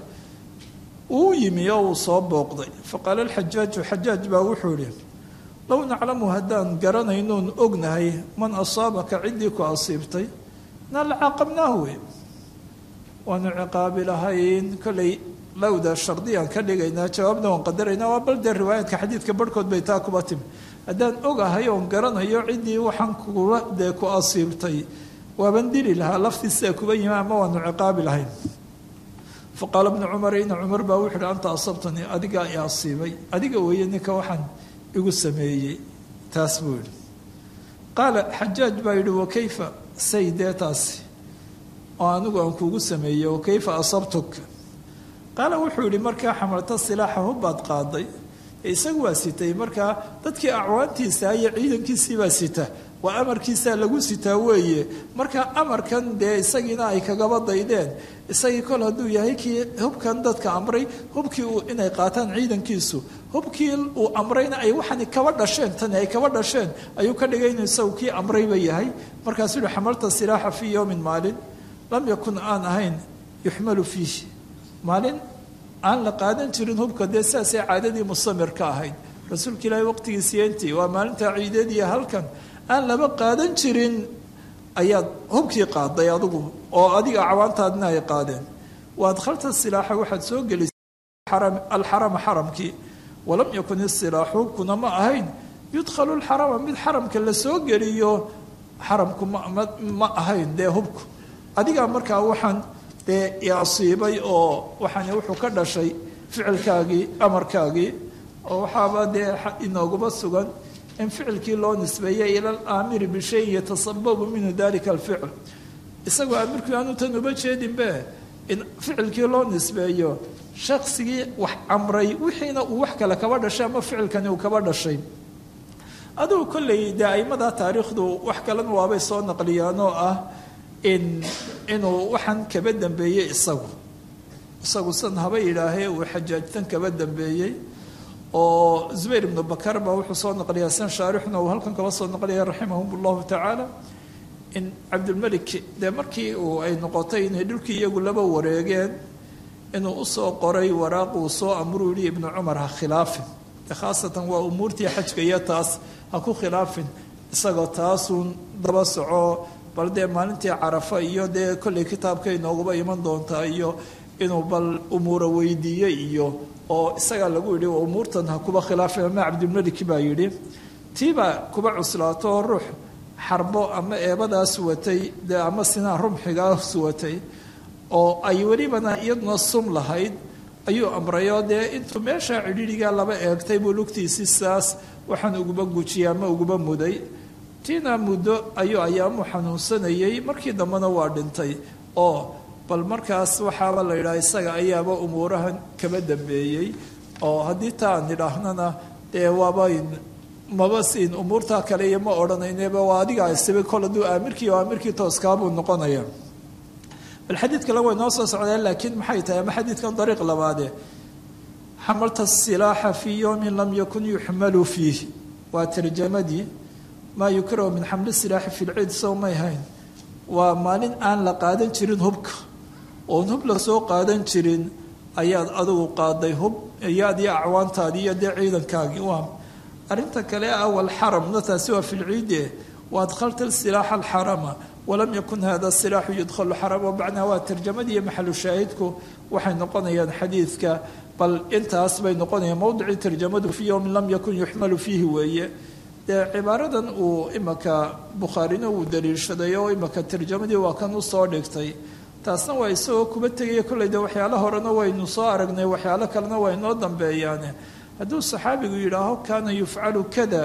uu yimi oo uu soo booqday faqaala alxajaaju xajaaj baa wuxuu ihi low naclamu haddaan garanaynoon ognahay man asaabaka ciddii ku asiibtay na la caaqabnaahu wey waanu ciqaabi lahayn kolley lowda shardiyaan ka dhigaynaa jawaabna waan qadaraynaa waa bal dee riwaayaadka xadiidka barhkood bay taa kuba timi haddaan ogahay oon garanayo ciddii waxaan kuba dee ku asiibtay waaban dili lahaa laftiisa kuba yimi ama waanu ciqaabi lahayn faqaala bnu cumar ina cumar baa wuxu uhi anta asabtanii adigaa i asiibay adiga weeye ninka waxaan igu sameeyey taas buu yihi qaala xajaaj baa yidhi wakayfa say dee taasi oo anigu aan kuugu sameeyey wakayfa asabtuk qaala wuxuu yihi markaa xamalta silaaxa hubbaad qaaday isagu waa sitay markaa dadkii acwaantiisa iyo ciidankiisii baa sita waa amarkiisaa lagu sitaa weeye markaa amarkan dee isagiina ay kagaba daydeen isagii kol hadduu yahay kii hubkan dadka amray hubkii inay qaataan ciidankiisu hubkii uu amrayna ay waxani kaba dhasheen tani ay kaba dhasheen ayuu ka dhigay inuu isagu kii amrayba yahay markaasuu yihi xamalta silaaxa fii yowmin maalin lam yakun aan ahayn yuxmalu fiih maalin aan la qaadan jirin hubka dee saasay caadadii musamir ka ahayd rasuulka ilaahay waqtigiisiintii waa maalinta ciideediiyo halkan aan laba qaadan jirin ayaad hubkii qaaday adigu oo adiga cawaantaadna ay qaadeen wa adkhalta silaaxa waxaad soo gelisay alxarama xaramkii walam yakun isilaaxu hubkuna ma ahayn yudkhalu lxarama mid xaramka la soo geliyo xaramku ma ahayn dee hubku adigaa markaa waxaan dee iasiibay oo waxaani wuxuu ka dhashay ficilkaagii amarkaagii oo waxaaba dee inooguma sugan in ficilkii loo nisbeeyay ila alaamiri bishayin yatasababu minhu dalika alficl isagoo aamirkii aanu tan uba jeedinbe in ficilkii loo nisbeeyo shaqsigii wax amray wixiina uu wax kale kaba dhashay ama ficilkani uu kaba dhashay adugu kolley dee aimadaa taariikhdu wax kalena waabay soo naqliyaan oo ah inuu waxaan kaba dambeeyey isagu san haba yidhaahee uu xajaajtan kaba dambeeyey oo zubayr ibnu bakar baa wuxuu soo naqliyaa san shaarixna uu halkan kaba soo naqliya raximahum llahu tacaala in cabdulmelik dee markii ay noqotay inay dhulkii iyagu laba wareegeen inuu usoo qoray waraaq uu soo amruu yihi ibnu cumar ha khilaafin de khaasatan waa umuurtii xajka iyo taas ha ku khilaafin isagoo taasuun daba soco bal dee maalintii carafa iyo dee kolley kitaabka inooguba iman doontaa iyo inuu bal umuura weydiiyey iyo oo isagaa lagu yidhi umuurtan ha kuba khilaafin ama cabdilmelik baa yidhi tiibaa kuba cuslaato oo ruux xarbo ama eebadaas watay dee ama sinaa rumxigaas watay oo ay welibana iyaduna sum lahayd ayuu amrayoo dee intuu meeshaa cidhiidhigaa laba eegtay buu lugtiisii saas waxaan uguba gujiyay ama uguba muday tiina muddo ayuu ayaamu xanuunsanayey markii dambena waa dhintay oo bal markaas waxaaba la yidhaha isaga ayaaba umuurahan kaba dambeeyey oo haddii taa aan idhaahnana dee waaba maba siin umuurtaa kale iyo ma odhanayneba waa adiga isiba kol hadduu aamirkii oo aamirkii tooskaabuu noqonaya bal xadiid kale way noo soo socdeen laakiin maxay tahay ama xadiidkan dariiq labaade xamalta silaaxa fii yowmin lam yakun yuxmalu fiih waa tarjamadii maa yukrahu min xamli silaaxi fi lciid sow may hayn waa maalin aan la qaadan jirin hubka oon hub la soo qaadan jirin ayaad adigu qaaday hub iyaad iyo acwaantaadii iyo dee ciidankaagii waa arrinta kale ah walxaramna taasi waa fi lciide wa adkhalta silaaxa alxarama walam yakun hada silaaxu yudkhalu xarama bacnaa waa tarjamadii iyo maxalu shaahidku waxay noqonayaan xadiidka bal intaas bay noqonayaan mowdicii tarjamadu fii yowmin lam yakun yuxmalu fiihi weeye dee cibaaradan uu imaka bukhaarina uu daliishaday oo imaka tarjamadii waa kan usoo dhigtay taasna waa isagoo kuba tegaya kolley de waxyaalo horena waynu soo aragnay waxyaalo kalena waa inoo dambeeyaane hadduu saxaabigu yidhaaho kaana yufcalu kada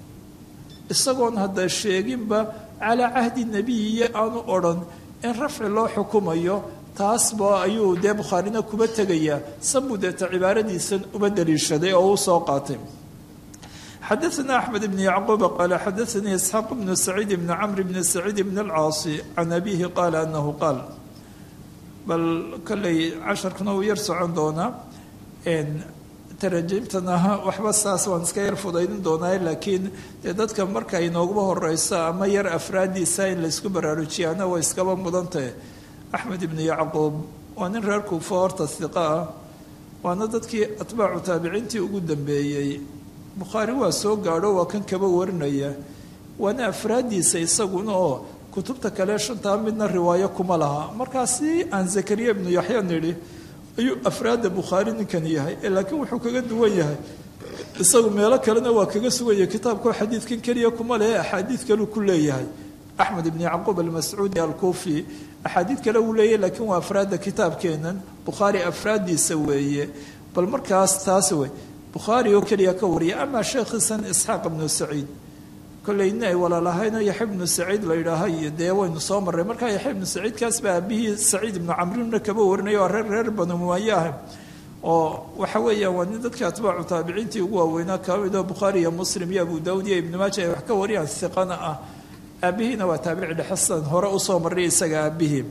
isagoon hadda sheeginba calaa cahdi nebiyiyo aanu odhan in rafci loo xukumayo taasba ayuu dee bukhaarina kuba tegayaa sanbuu deeta cibaaradiisan uba daliishaday oo u soo qaatay xadaثna أحmed بن yacquub qaala xadaثanii isxaaq bnu saciid bn cmr bn saciid bn اlcaasi can abihi qaala anahu qaal bal kolley casharkuna uu yar socon doonaa tarajimtana waxba saas waan iska yar fudaydin doonaa laakiin dee dadka marka inooguba horeyso ama yar afraadiisa in laysku baraarujiyaana way iskaba mudantahe axmed ibnu yacquub waa nin reer kuufa horta hiqa ah waana dadkii atbaacu taabiciintii ugu dambeeyey bukhaari waa soo gaadho waa kan kaba warinaya waana afraadiisa isaguna oo kutubta kale shantaa midna riwaayo kuma laha markaasi aan zakariya ibnu yaxya nidhi ayuu afraadda bukhaari ninkan yahay laakiin wuxuu kaga duwan yahay isagu meelo kalena waa kaga sugaya kitaabkao xadiidkan keliya kuma lehe axaadiid kaleu ku leeyahay axmed ibn yacquub almascuudi alkuufi axaadiid kale uu leeyahy laakiin waa afraadda kitaabkeenan bukhaari afraaddiisa weeye bal markaas taas wey bukhaari oo keliya ka wariya amaa sheekhiisan isxaaq ibnu saciid kolleyna ay walaalahayno yaxya ibnu saciid la yidhaaha iyo dee waynu soo marray markaa yaxya ibnu saciidkaas baa aabihii saciid ibnu camrina kaba warinaya waa reer banu mumaye ah oo waxa weeyaan waa nin dadkii atbaacu taabiciintii ugu waaweynaa kamid oo bukhaari iyo muslim iyo abu daawud iyo ibnu maaja ay wax ka wariyaan hiqana ah aabihiina waa taabici dhexesan hore usoo marray isaga aabihii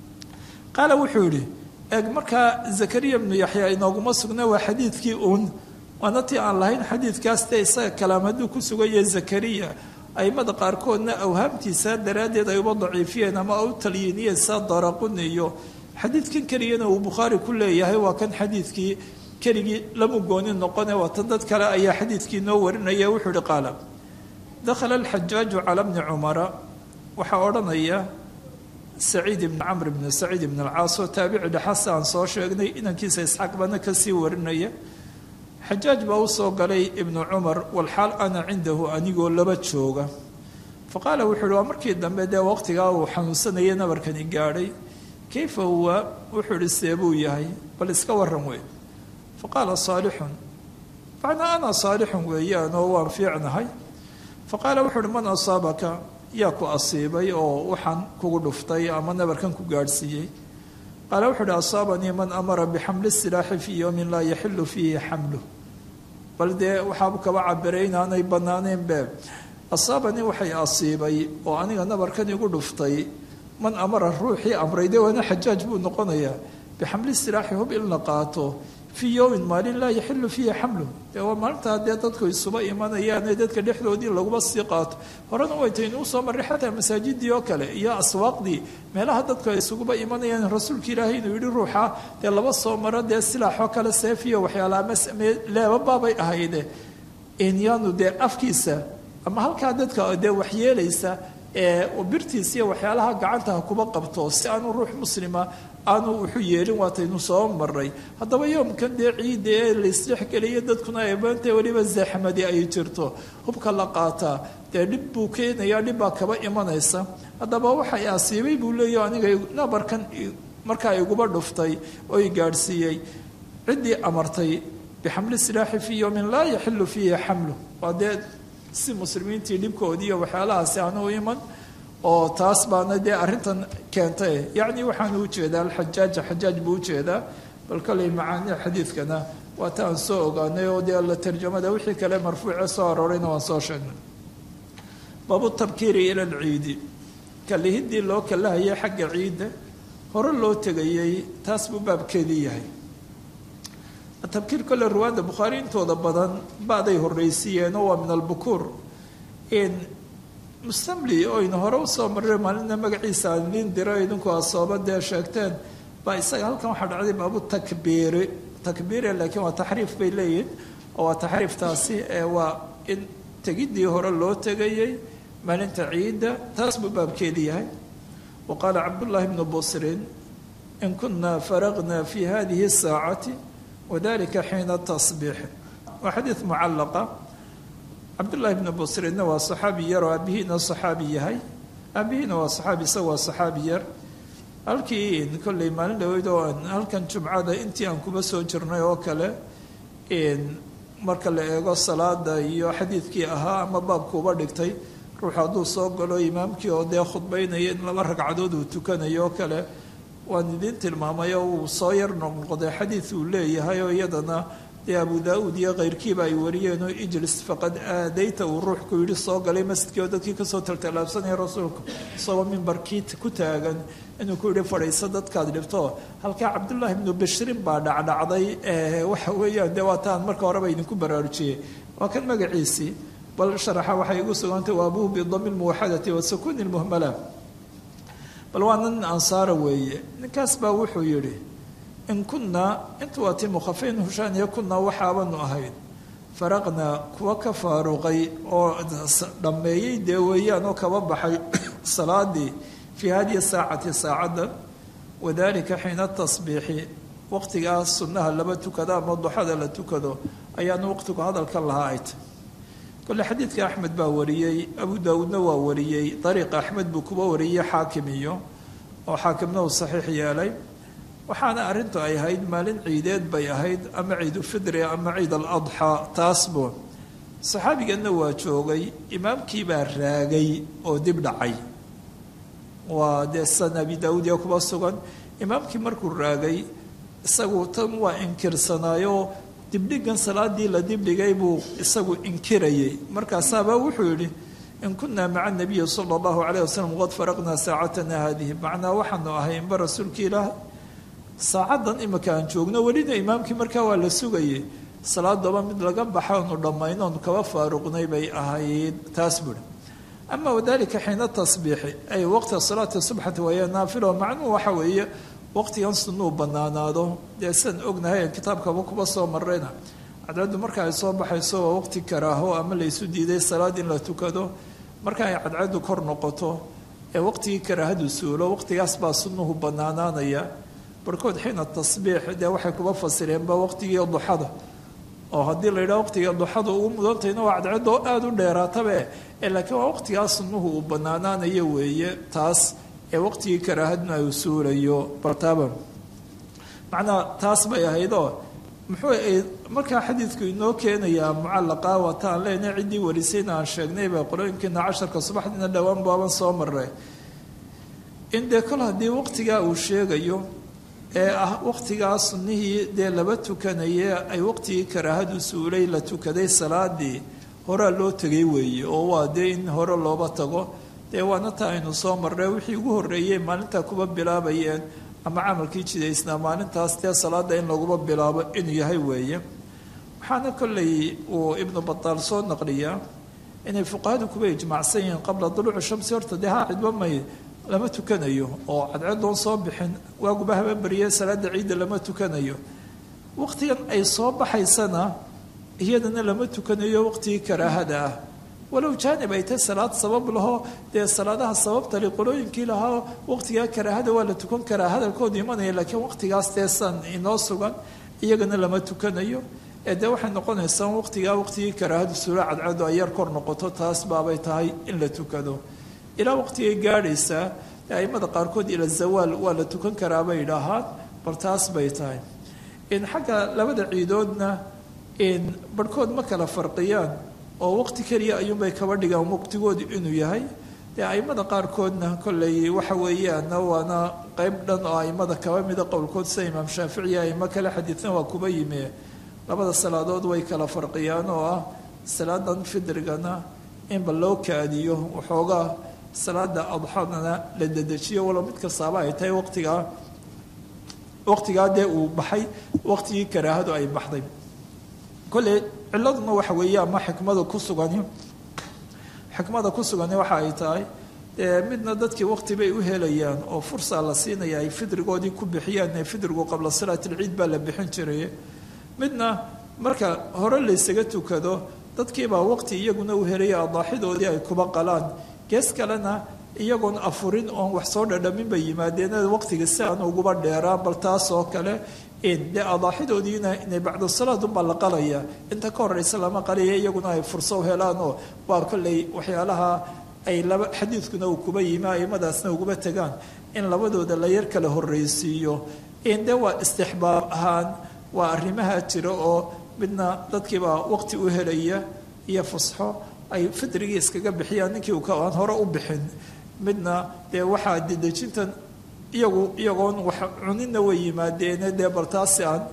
qaala wuxuu yidhi eeg markaa zakariya ibnu yaxya inooguma sugna waa xadiidkii uun waana tii aan lahayn xadiidkaas dee isaga kalaam hadduu ku sugaya zakariya aimada qaarkoodna awhaamtiisa daraaddeed ay uba daciifiyeen ama u talyiiniyeen saa daraquni iyo xadiidkan keligana uu bukhaari ku leeyahay waa kan xadiidkii keligii lama gooni noqone waa tan dad kale ayaa xadiidkii noo warinaya wuxuu ihi qaala dakhala alxajaaju cala bni cumara waxaa odhanaya saciid ibni camr ibni saciid ibn alcaas oo taabici dhexasa aan soo sheegnay inankiisa isxaaq bana kasii warinaya xajaaj baa u soo galay ibnu cumar walxaal ana cindahu anigoo laba jooga faqaala wuxuu uhi waa markii dambe dee waqtigaa uu xanuunsanayay nabarkani gaadhay kayfa huwa wuxuu ihi seebuu yahay bal iska waran wey faqaala saalixun macnaa ana saalixun weeyaanoo waan fiicnahay faqaala wuxuu uhi man asaabaka yaa ku asiibay oo waxaan kugu dhuftay ama nabarkan ku gaadhsiiyey qaala wuxuu uhi asaabanii man amara bixamli silaaxi fii yowmin laa yaxilu fiihi xamluh bal dee waxaabu kaba cabiray inaanay bannaaneen be asaabanii waxay asiibay oo aniga nabarkan igu dhuftay man amara ruuxii amray dee waana xajaaj buu noqonayaa bixamli silaaxi hub in la qaato fii yowmin maalin laa yaxilu fiihi xamluh dee waa maalintaa dee dadku isuba imanayaane dadka dhexdoodii laguma sii qaato horena waytaynu usoo marray xataa masaajidii oo kale iyo aswaaqdii meelaha dadku ay isuguba imanayaan rasuulka ilaahay inuu yihi ruuxa dee laba soo maro dee silaaxoo kale seefiyo waxyaalaha leebabaabay ahayde inyaanu dee afkiisa ama halkaa dadka dee waxyeelaysa birtiisa iyo waxyaalaha gacanta ha kuba qabto si aanu ruux muslima aanu wuxuu yeelin waataynu soo maray haddaba yoomkan dee ciidda ee laisdhexgeliya dadkuna ay maanta weliba zaxmadi ay jirto hubka la qaataa dee dhib buu keenayaa dhib baa kaba imanaysa haddaba waxay asiibay buu leeyahy aniga nabarkan markaa iguba dhuftay oo i gaadhsiiyey ciddii amartay bixamli silaaxi fii yowmin laa yaxilu fiihi xamlu waa dee si muslimiintii dhibkoodii iyo waxyaalahaasi aanu u iman oo taas baana dee arrintan keentay yacni waxaanu ujeedaa alxajaaja xajaaj buu ujeedaa bal kaley macaani xadiidkana waa ta aan soo ogaanay oo dee la tarjamada wixii kale marfuuce soo aroorayna waan soo sheegnay baabu tabkiiri ila alciidi kalihidii loo kalahayay xagga ciidda hore loo tegayey taas buu baabkeedii yahay tabkiir kole riwaayadda bukhaari intooda badan baaday horreysiiyeenoo waa min albukuur mustamli oynu hore usoo marray maalinna magaciisa aan liin diro idinku asooba dee sheegteen baa isaga halkan waxaa dhacday baabu takbiire laakiin waa taxriif bay leeyihin oo waa taxriiftaasi waa in tegidii hore loo tegayey maalinta ciidda taas buu baabkeedi yahay wa qaala cabdullaahi bnu busrin in kunaa faraqna fi hadihi saacati wadalika xiina tasbiix waa xadiid mucallaqa cabdullaahi bnu busrinna waa saxaabi yar oo aabihiina saxaabi yahay aabihiina waa saxaabi isaga waa saxaabi yar halkii kolley maalin dhaweyd oo aan halkan jumcada intii aan kuba soo jirnay oo kale marka la eego salaada iyo xadiidkii ahaa ama baabkuuba dhigtay ruux hadduu soo galo imaamkii oo dee khudbaynaya in laba ragcadood uu tukanayo oo kale waan idiin tilmaamay oo uu soo yar noqnoqday xadiid uu leeyahay oo iyadana dee abu daa-uud iyo keyrkiiba ay wariyeen oo ijlis faqad aadayta uu ruux ku yidhi soo galay masjidkii oo dadkii kasoo taltallaabsanaya rasuulku isagoo mimbarkii ku taagan inuu ku yidhi fadhiiso dadkaad dhibto halkaa cabdullaahi ibnu bashrin baa dhacdhacday waxa weeyaan dee waataan marka horeba idinku baraarujiyey waa kan magaciisii bal sharaxa waxay igu sugantay waa abuhu bidami lmuwaxadati wa sukuuni lmuhmala bal waa nin ansaara weeye ninkaas baa wuxuu yidhi in kunaa intu waa tii mukhafayn hushaaniya kunaa waxaabanu ahayd faraqnaa kuwa ka faaruqay oo dhammeeyey dee weeyaan oo kaba baxay salaadii fii hadihi saacati saacadda wadalika xiina tasbiixi waqtigaas sunnaha laba tukado ama duxada la tukado ayaanu waqtigu hadalka lahaa ay tahy kole xadiidka axmed baa wariyey abu daawuudna waa wariyey dariiqa axmed buu kuba wariyey xaakim iyo oo xaakimna uu saxiix yeelay waxaana arrintu ay ahayd maalin ciideed bay ahayd ama ciidulfidri ama ciid aladxaa taasbu saxaabiganna waa joogay imaamkii baa raagay oo dib dhacay waa dee san abi daawuud iyo kuba sugan imaamkii markuu raagay isagu tan waa inkirsanaayo dibdhigan salaadii la dibdhigay buu isagu inkirayay markaasaabaa wuxuu yidhi in kunaa maca nabiyi sala allahu calayh wasalam qad faraqnaa saacatana haadihi macnaa waxaanu ahay inba rasuulka ilaah saacaddan imika aan joogno welina imaamkii markaa waa la sugayay salaadaba mid laga baxaanu dhammayno oonu kaba faaruqnay bay ahayd taas buuri ama wadalika xiina tasbiixi ay waqta salaati subxati waaya naafilo macnuhu waxa weeye waqtigan sunnuu bannaanaado dee san ognahay kitaabkaba kuba soo marayna cadceeddu marka ay soo baxayso waa waqti karaaho ama laysu diiday salaad in la tukado marka ay cadceeddu kor noqoto ee waqtigii karaahadu suulo waqtigaas baa sunnuhu bannaanaanaya barkood xiina tasbiix dee waxay kuba fasireenba waqtigii duxada oo haddii la yidhaha waqtiga duxada ugu mudantayna waa cadceeddo aada u dheeraatabe laakiin waa waqtigaas sunnuhu uu bannaanaanayo weeye taas ee waqtigii karaahadna ay usuulayo bartaaba macnaa taas bay ahaydoo muxuu markaa xadiidku inoo keenayaa mucallaqa wataan leenahay ciddii warisayna aan sheegnayba qolooyinkiina casharka subaxdiina dhowaan baaban soo maray in dee kol haddii waqtigaa uu sheegayo ee ah waqtigaa sunnihii dee laba tukanaye ay waqtigii karaahadu suulay la tukaday salaadii horaa loo tegay weeye oo waa dee in hore looba tago dee waana taa aynu soo marnay wixii ugu horreeyey maalintaa kuba bilaabayeen ama camalkii jidaysnaa maalintaas dee salaada in laguba bilaabo inuu yahay weeye waxaana kolley uu ibnu bataal soo naqliyaa inay fuqahadu kuba ijmaacsan yihiin qabla duluuci shamsi horta dee haa cidba may lama tukanayo oo cadceedoon soo bixin waaguba haba beriye salaada ciidda lama tukanayo waqtigan ay soo baxaysana iyadana lama tukanayo waqtigii karaahada ah walow jaanib ay tahay salaad sabab laho dee salaadaha sababtali qolooyinkii lahaa waqtigaa karaahada waa la tukan karaa hadalkooda imanaya laakiin waqtigaas deesan inoo sugan iyagana lama tukanayo ee dee waxay noqonaysaa waqtigaa waqtigii karaahadu suula cadceedu ay yar kor noqoto taas baabay tahay in la tukado ilaa waqtigay gaadhaysaa aimada qaarkood ila zawaal waa la tukan karaa bay idhaahaan bal taas bay tahay in xagga labada ciidoodna in barhkood ma kala farqiyaan oo waqti keliya ayuunbay kaba dhigaan waqtigoodu inuu yahay dee aimada qaarkoodna kolley waxa weeyaana waana qeyb dhan oo aimada kaba mida qowlkood sida imaam shaaficiya aimo kale xadiidna waa kuba yimi labada salaadood way kala farqiyaan oo ah salaadan fidrigana inba loo kaadiyo waxoogaa salaada adxadana la dedejiyo walow mid kastaaba ay tahay waqtigaa dee uu baxay waqtigii karaahadu ay baxday kolley ciladuna waxa weeye ama xikmada ku sugani waxa ay tahay midna dadkii waqti bay u helayaan oo fursa la siinaya ay fidrigoodii ku bixiyaan ee fidrigu qabla salaat alciid baa la bixin jiray midna marka hore laysaga tukado dadkiibaa waqti iyaguna u helaya adaaxidoodii ay kuba qalaan gees kalena iyagoon afurin oon wax soo dhadhamin bay yimaadeen waqtiga si aan uguba dheeraan bal taas oo kale dee adaaxidoodiina inay bacda salaad unbaa la qalaya inta ka horeysa lama qalaya iyaguna ay furso u helaan oo waa kolley waxyaalaha ay laba xadiidkuna uu kuba yimi aimadaasna uguba tegaan in labadooda la yar kala horreysiiyo dee waa istixbaab ahaan waa arrimaha jira oo midna dadkiibaa waqti u helaya iyo fusxo ay fidrigii iskaga bixiyaan ninkii aan hore u bixin midna dee waxaa dedejintan iyagoon wax cunina way yimaadeene dee bal taasi aan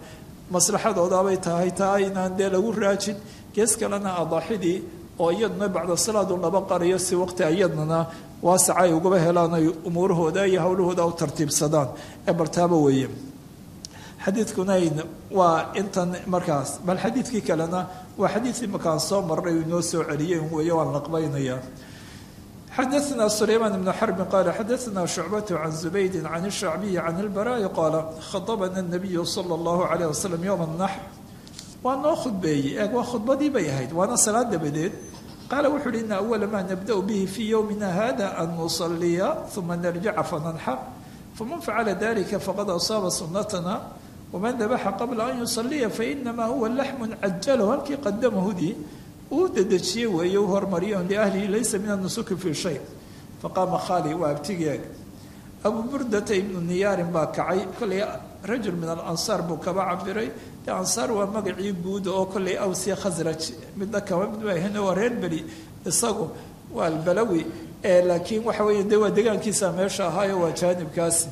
maslaxadoodaabay tahay taa inaan dee lagu raajin gees kalena adaaxidii oo iyaduna bacda salaadu laba qariyo si waqti iyadnana waasaca ay ugaba helaan ay umuurahooda iyo howlahooda u tartiibsadaan ee bartaaba weeye xadiidkuna waa intan markaas bal xadiidkii kalena waa xadiidkii markaan soo marray uu inoo soo celiyey weeye waan laqbaynayaa xadaثna سليمان بن حرب قال xadaثna شعبة عن زبيد عن الشhعبي عن البراء قال خطبنا النبي صلى الله عليه وسلم يوم النحر waa noo khudbeeyey waa khudbadii bay ahayd waana salaad dabadeed qaala wuxu uhi ina أوla ma نبدأ bihi في يومina hada أn نصليa ثuma نرجca فننxر faman facala dalika faqad أصاaba sunatna وman dabaxa qabla an يuصليa faإنama huwa laحم cajaله halkii qadamahudii uu dedejiyey weeye u hormariyo liahlihi laysa min anusuki fii shay faqaama khali waa abtigeeg abu burdata ibnu niyaarin baa kacay kollay rajul min alansaar buu kaba cabiray dee ansaar waa magacii guud oo kollay awsiya khasraj midna kama mid maahan waa reer beli isagu waa albalawi laakiin waxa weeye dee waa degaankiisa meesha ahaayo waa jaanibkaasi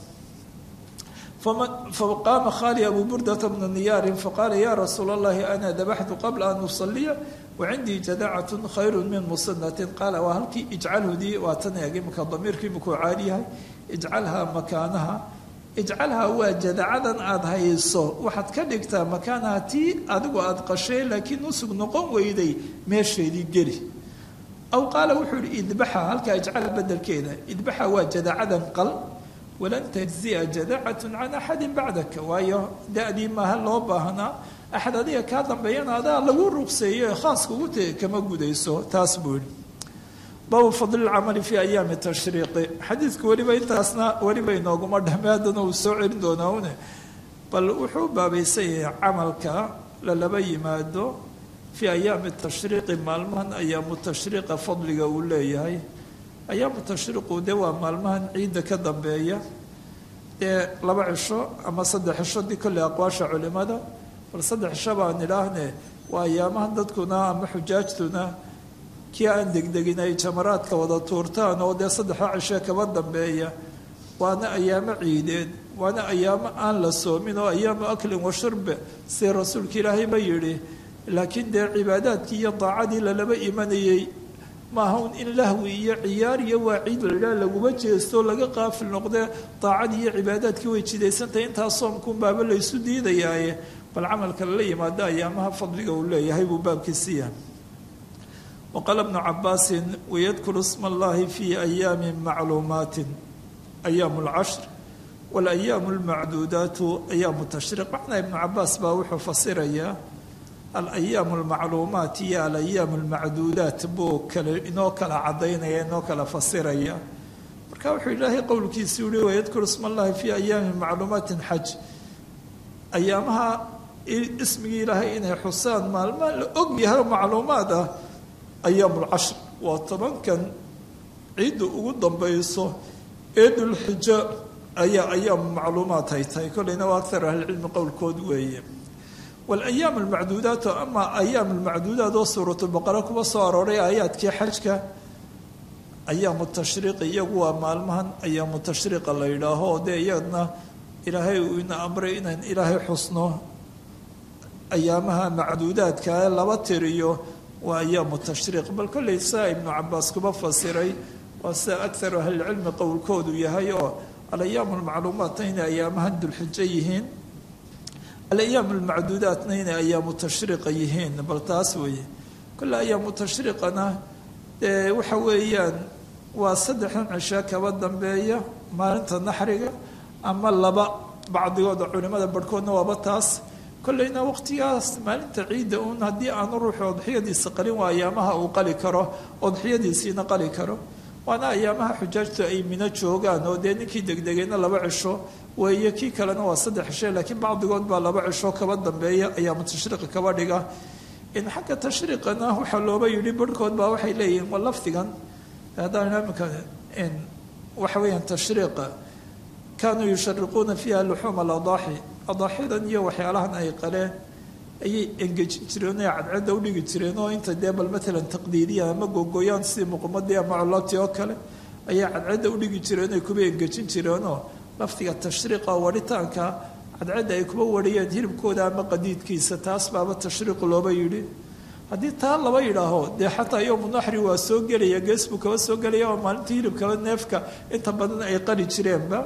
faqaama khali abu burdata bnu niyaarin faqaala ya rasuula allahi ana dabaxtu qabla an usaliya wacindii jadacatu khayru min musanatin qaala waa halkii ijcalhudii waa tan eeg imika damiirkii makuu caadi yahay ijcalhaa makaanaha ijcalhaa waa jadacadan aada hayso waxaad ka dhigtaa makaanaha tii adigu aada qashay laakiin nusug noqon weyday meesheedii geli aw qaala wuxuu yihi idbaxa halkaa ijcal bedelkeeda idbaxa waa jadacadan qal walan tajzia jadacatu can axadi bacdaka waayo da-dii maaha loo baahnaa axad adiga kaa dambeeyana adaa lagu ruqseeyo khaas kugu te kama gudayso taas buu yihi baabu fadli lcamali fii ayaami tashriiqi xadiidku weliba intaasna weliba inooguma dhame haddana uu soo celin doonaa une bal wuxuu baabaysan yahay camalka lalaba yimaado fii ayaami tashriiqi maalmahan ayaamu tashriiqa fadliga uu leeyahay ayaamu tashriiqu dee waa maalmahan ciidda ka dambeeya dee 2 cisho ama 3 cisho dii kolley aqwaasha culimada bal 3 cisho baan idhaahne waa ayaamahan dadkuna ama xujaajtuna kii aan degdegin ay jamaraadka wada tuurtaan oo dee 3 cisho kaba dambeeya waana ayaamo ciideed waana ayaamo aan la soomin oo ayaamu aklin wa shurbe si rasuulka ilaahay ba yidhi laakiin dee cibaadaadkii iyo daacadii lalaba imanayey maaha un in lahwi iyo ciyaar iyo waa ciid ladhaah laguma jeesto laga qaafil noqdee daacadii iyo cibaadaadkii way jidaysantahay intaas soomkuun baaba laysu diidayaaye bal camalka lala yimaado ayaamaha fadliga uu leeyahay buu baabkiisiiya waqaala bnu cabaasin wayadkuru sma allahi fii ayaami macluumaatin ayaamu lcashr walayaamu lmacduudaatu ayaamu tashriiq macnaa ibnu cabaas baa wuxuu fasirayaa alayaamu almacluumaat iyo alayaamu almacduudaat buu inoo kala cadaynaya inoo kala fasiraya marka wuxuu ilaahay qowlkiisi uhi wayadkuru sma allahi fii ayaami macluumaatin xaj ayaamaha ismigii ilaahay inay xusaan maalmaa la og yahay oo macluumaad ah ayaamu lcashr waa 10kan ciidda ugu dambayso ee dulxija ayaa ayaamu macluumaad hay tahay kolleyna waa akar ahlicilmi qowlkood weeye walayaam almacduudaat ama ayaam almacduudaat oo suuratulbaqara kuwa soo arooray aayaadkii xajka ayaamu tashriiqi iyagu waa maalmahan ayaamu tashriiqa la yidhaaho dee iyadna ilaahay uu ina amray inaan ilaahay xusno ayaamaha macduudaadka laba tiriyo waa ayaamu tashriiq bal kolley saa ibnu cabaas kuba fasiray waa sida akaru ahlicilmi qowlkoodu yahay oo alayaamu almacluumaatna inay ayaamahan dulxijo yihiin alayaam almacduudaatna inay ayaamu tashriiqa yihiin bal taas weeye kolle ayaamu tashriiqana dee waxa weeyaan waa 3 cisho kaba dambeeya maalinta naxriga ama 2 bacdigooda culimada barhkoodna waaba taas kolleyna waqtigaas maalinta ciidda uun haddii aanu ruuxu odxiyadiisa qalin waa ayaamaha uu qali karo odxiyadiisiina qali karo waana ayaamaha xujaajtu ay mino joogaan oo dee ninkii degdegayna 2 cisho weeye kii kalena waa 3 cisho laakiin bacdigood baa 2 cisho kaba dambeeya ayaamu tashriiqa kaba dhiga in xagga tashriiqana waxaa looba yidhi barhkood baa waxay leeyihiin waa lafdigan haddaan imika waxa weeyaan tashriiqa kaanuu yushariquuna fiiha luxuuma aladaaxi adaaxidan iyo waxyaalahan ay qaleen ayay engejin jireen oo cadcadda u dhigi jireen oo inta dee bal maalan taqdiiriya ama gogoyaan sidii muqmadii ama colaabtii oo kale ayay cadcadda u dhigi jireen ay kuba engejin jireenoo lafdiga tashriiqa waritaanka cadceedda ay kuba wariyeen hilibkooda ama qadiidkiisa taas baaba tashriiq looba yidhi haddii taa laba yidhaaho dee xataa yowmu naxri waa soo gelaya gees buu kaba soo gelaya oo maalintii hilibkaba neefka inta badan ay qali jireenba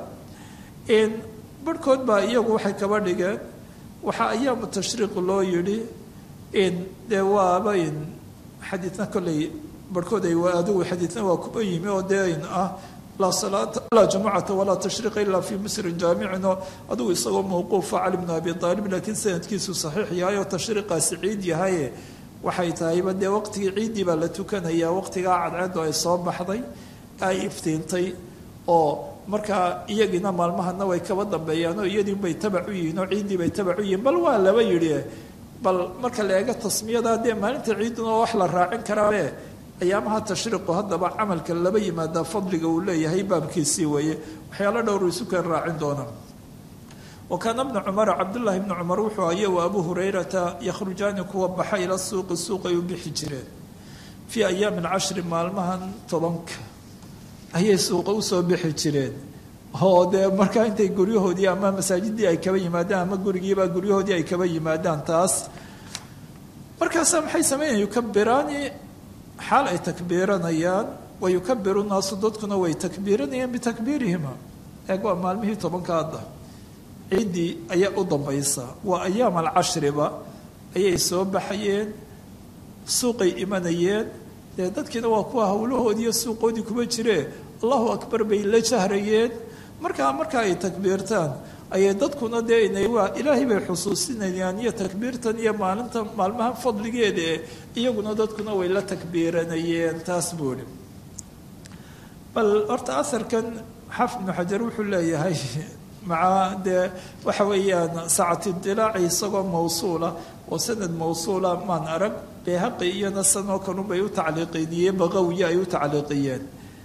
barhkood baa iyagu waxay kaba dhigeen waxaa ayaamu tashriiq loo yidhi dee waaba xadiidna kolley barhkood ay adigu xadiidna waa kuba yimi oo dee ah laa salaata laa jumucata walaa tashriiqa ilaa fii misrin jaamicin oo adigu isagoo mawquufa cali bnu abi aalib laakiin sanadkiisu saxiix yahay oo tashriiqaasi ciid yahaye waxay tahayba dee waqtigii ciiddii baa la tukanayaa waqtigaa cadceeddu ay soo baxday ay iftiintay oo markaa iyagiina maalmahana way kaba dambeeyaan oo iyadiinbay tabac u yihiin oo ciiddii bay tabac u yihiin bal waa laba yidhi bal marka la eego tasmiyada dee maalinta ciidduna wax la raacin karaabe ayaamaha tashriiqu haddaba camalka laba yimaadaa fadliga uu leeyahay baabkiisii weeye waxyaalo dhowru isu keen raacin doonaa wakaana bnu cumara cabdullaahi bnu cumar wuxuu aye wa abu hurayrata yakhrujaani kuwa baxa ila suuqi suuqay u bixi jireen fii ayaami alcashri maalmahan 10 ayay suuqa usoo bixi jireen oo dee markaa intay guryahoodii ama masaajidii ay kaba yimaadaan ama gurigiibaa guryahoodii ay kaba yimaadaan taas markaasaa maxay sameynayaan yukabiraani xaal ay takbiiranayaan wa yukabiru naasu dadkuna way takbiiranayaan bitakbiirihima eeg waa maalmihii 10 hadda ciiddii ayaa u dambaysa waa ayaam alcashriba ayay soo baxayeen suuqay imanayeen dee dadkiina waa kuwa howlahoodiiyo suuqoodii kuma jiree allahu akbar bay la jahrayeen marka ay takbiirtaan ayay dadkuna dee inay waa ilaahay bay xusuusinayaan iyo takbiirtan iyo maalmahan fadligeeda iyaguna dadkuna way la takbiiranayeen taas buuri bal horta asarkan xaafid ibnu xajar wuxuu leeyahay maca dee waxa weeyaan saacati dilaaci isagoo mawsuula oo sanad mawsuula maan arag bayhaqi iyona sanoo kalunbay u tacliiqiniyeen baqawiye ay u tacliiqiyeen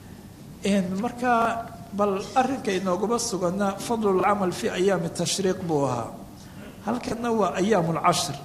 markaa bal arrinka inooguma sugana fadlulcamal fii ayaami tashriiq buu ahaa halkana waa ayaam lcashr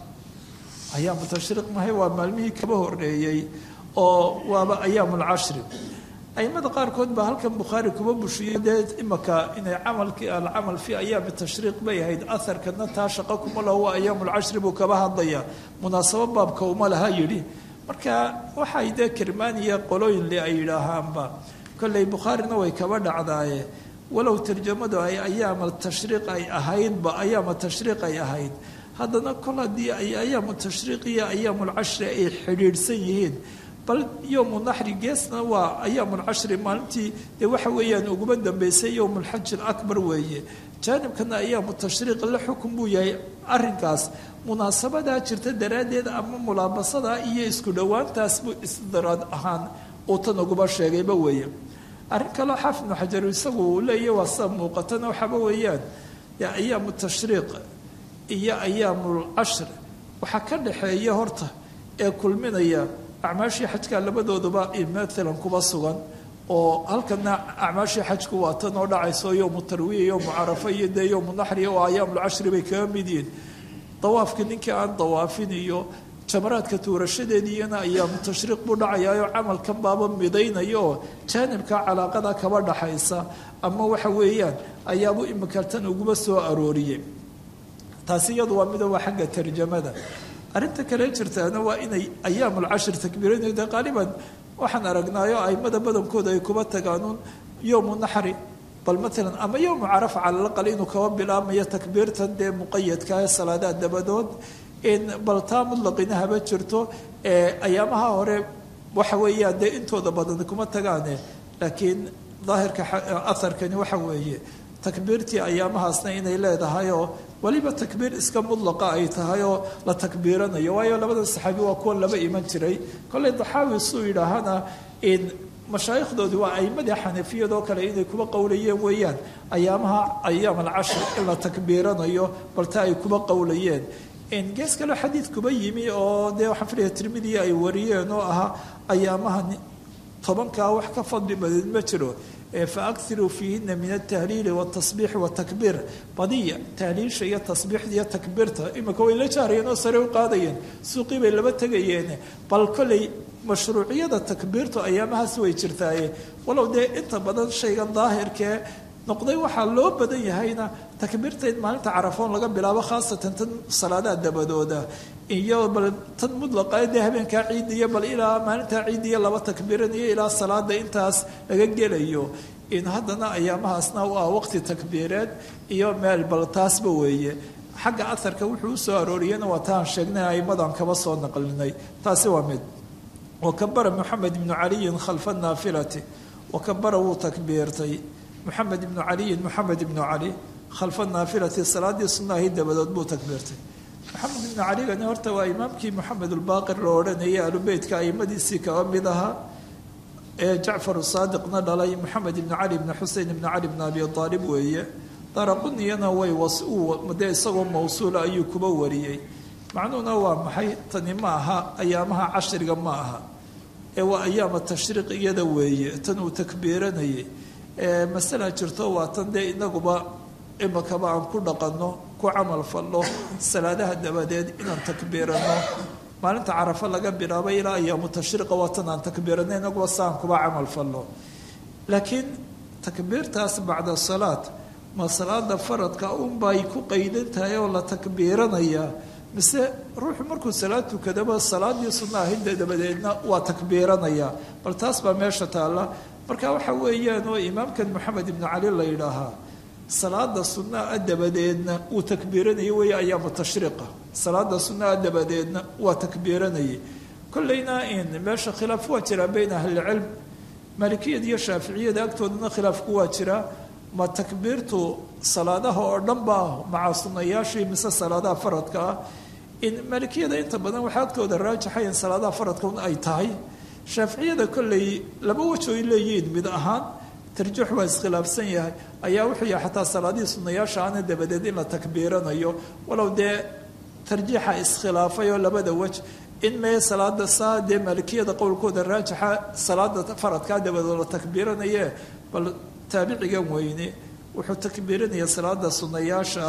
ayaamu tashriiq mahay waa maalmihii kaba horeeyey oo waaba ayaam lcashri aimada qaarkood baa halkan bukhaari kuba bushiyey dee imaka inay alcamal fii ayaami tashriiq bay ahayd aharkana taa shaqo kuma laha waa ayaam lcashri buu kaba hadlaya munaasabo baabka uma laha yidhi marka waxay dee kirmaaniya qolooyinle ay yidhaahaanba kolley bukhaarina way kaba dhacdaaye walow tarjamadu ay ayaam tashriiq ay ahaydba ayaama tashriiq ay ahayd haddana kol haddii ay ayaamu tashriiq iyo ayaam lcashri ay xidhiidhsan yihiin bal yowmu naxri geesna waa ayaam lcashri maalintii dee waxa weeyaan uguma dambeysay yowm lxaj alabar weeye jaanibkana ayaamu tashriiq la xukun buu yahay arrinkaas munaasabadaa jirta daraaddeed ama mulaabasadaa iyo isku dhowaantaas buu isdiraad ahaan uu tan uguma sheegayba weeye arrin kaloo xaafid ibnu xajar isagu uu leeyahy waa sida muuqatana waxaaba weeyaan ayaamu tashriiq iyo ayaamulcashr waxaa ka dhaxeeya horta ee kulminaya acmaashii xajka labadooduba maalan kuba sugan oo halkana acmaashii xajku waa tan oo dhacayso yowmu tarwiya yowmu carafa iyo dee yowmu naxri oo ayaamulcashri bay kaga mid yihiin dawaafkii ninkii aan dawaafin iyo jamaraadka tuurashadeediiyana ayaamu tashriiq buu dhacayaayoo camalkan baaba midaynaya oo jaanibka calaaqada kaba dhaxaysa ama waxa weeyaan ayaabuu imika tan uguma soo arooriyey taasi iyadu waa mida waa xagga tarjamada arrinta kale jirtaana waa inay ayaamulcashri takbiiranayda qaaliban waxaan aragnaayo aimada badankooda ay kuba tagaanuun yowmu naxri bal maalan ama yowmu carafa cala laqal inuu kaba bilaabmayo takbiirtan dee muqayadka ee salaadaha dabadood bal taa mudlaqina haba jirto ayaamaha hore waxa weeyaan dee intooda badan kuma tagaane laakiin daahirka aharkani waxa weeye takbiirtii ayaamahaasna inay leedahay oo waliba takbiir iska mudlaqa ay tahay oo la takbiiranayo waayo labada saxaabi waa kuwa laba iman jiray kolley daxaawi suu yidhaahana mashaayikhdoodii waa aimadii xanafiyadoo kale inay kuba qowlayeen weeyaan ayaamaha ayaam alcashri in la takbiiranayo balta ay kuba qowlayeen gees kale xadiid kuba yimi oo dee waxaan filaya tirmidiya ay wariyeen oo ahaa ayaamaha 10 wax ka fadli badan ma jiro faakiruu fiihina min altahliili wاtasbiixi watakbiir badiya tahliilsha iyo tasbiixda iyo takbiirta imika way la jaarayeen oo sare u qaadayeen suuqii bay laba tegayeen bal kolley mashruuciyada takbiirtu ayaamahaas way jirtaaye walow dee inta badan shaygan daahirkee noqday waxaa loo badan yahayna takbiirta in maalinta carafoon laga bilaabo khaasatan tan salaadaha dabadooda iyo bal tan mudlaqa dee habeenkaa ciid iyo bal ilaa maalintaa ciid iyo laba takbiiranayo ilaa salaada intaas laga gelayo in haddana ayaamahaasna u ah waqti takbiireed iyo meel bal taasba weeye xagga aharka wuxuu usoo arooriyena waa taan sheegnay aimadan kaba soo naqlinay taasi waa mid wakabara moxamed ibnu caliyin khalfa naafilati wakabara wuu takbiirtay moxamed ibnu caliyin moxamed ibnu cali khalfa naafilati salaadii sunahii dabadood buu takbiirtay moxamed ibnu caligani horta waa imaamkii moxamed ulbaaqir la odhanayay alubeytka aimadiisii kaba mid ahaa ee jacfar saadiqna dhalay moxamed ibnu cali ibnu xusein ibnu cali ibnu abi aalib weeye daraquniyana way dee isagoo mawsuula ayuu kuba wariyey macnuhuna waa maxay tani ma aha ayaamaha cashriga ma aha ee waa ayaama tashriiq iyada weeye tan uu takbiiranayay masala jirto waa tan dee inaguba imakaba aan ku dhaqanno ku camal fallo salaadaha dabadeed inaan takbiirano maalinta carafo laga bilaabay ilaa ayaamu tashriiqa waa tan aan takbiirano inaguba saan kuba camal fallo laakiin takbiirtaas bacda salaad ma salaada faradka unbay ku qaydan tahay oo la takbiiranayaa mise ruuxu markuu salaad tukadaba salaadii sunna ahayd dabadeedna waa takbiiranayaa bal taas baa meesha taalla marka waxa weeyaan oo imaamkan moxamed ibnu cali la yidhaahaa salaada sunnaa dabadeedna uu takbiiranayay weeye ayaamu tashriiqa salaada sunnaa dabadeedna waa takbiiranayay kollayna in meesha khilaaf waa jiraa bayna ahlicilm maalikiyada iyo shaaficiyada agtoodana khilaafku waa jiraa ma takbiirtu salaadaha oo dhan baa maca sunnayaashii mise salaadaha faradka ah in maalikiyada inta badan waxaa agtooda raajaxay in salaadaha faradka un ay tahay shaaficiyada kolley laba wajo ay leeyihiin mid ahaan tarjiix waa iskhilaafsan yahay ayaa wuxuu yahay xataa salaadihii sunnayaasha aana dabadeed in la takbiiranayo walow dee tarjiixa iskhilaafay oo labada wej in mee salaada saa dee maalikiyada qowlkooda raajaxa salaada faradkaa dabadeed la takbiiranaye bal taabicigan weyne wuxuu takbiiranaya salaada sunnayaasha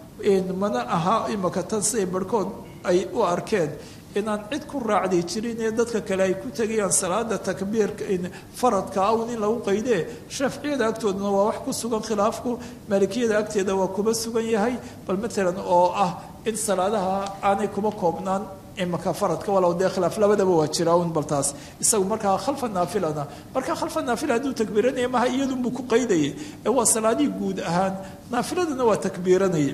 mana aha imaka tan siday barhkood ay u arkeen inaan cid ku raacday jirin ee dadka kale ay ku tegayaan salaada takbiirka faradka awn in lagu qaydee shaaficiyada agtoodana waa wax ku sugan khilaafku maalikiyada agteeda waa kuba sugan yahay bal matalan oo ah in salaadaha aanay kuba koobnaan imaka faradka walow dee khilaaf labadaba waa jira un bal taas isagu markaa khalfa naafilana markaa khalfa naafila hadduu takbiiranaya maha iyadunbuu ku qaydayay ee waa salaadihii guud ahaan naafiladana waa takbiiranaya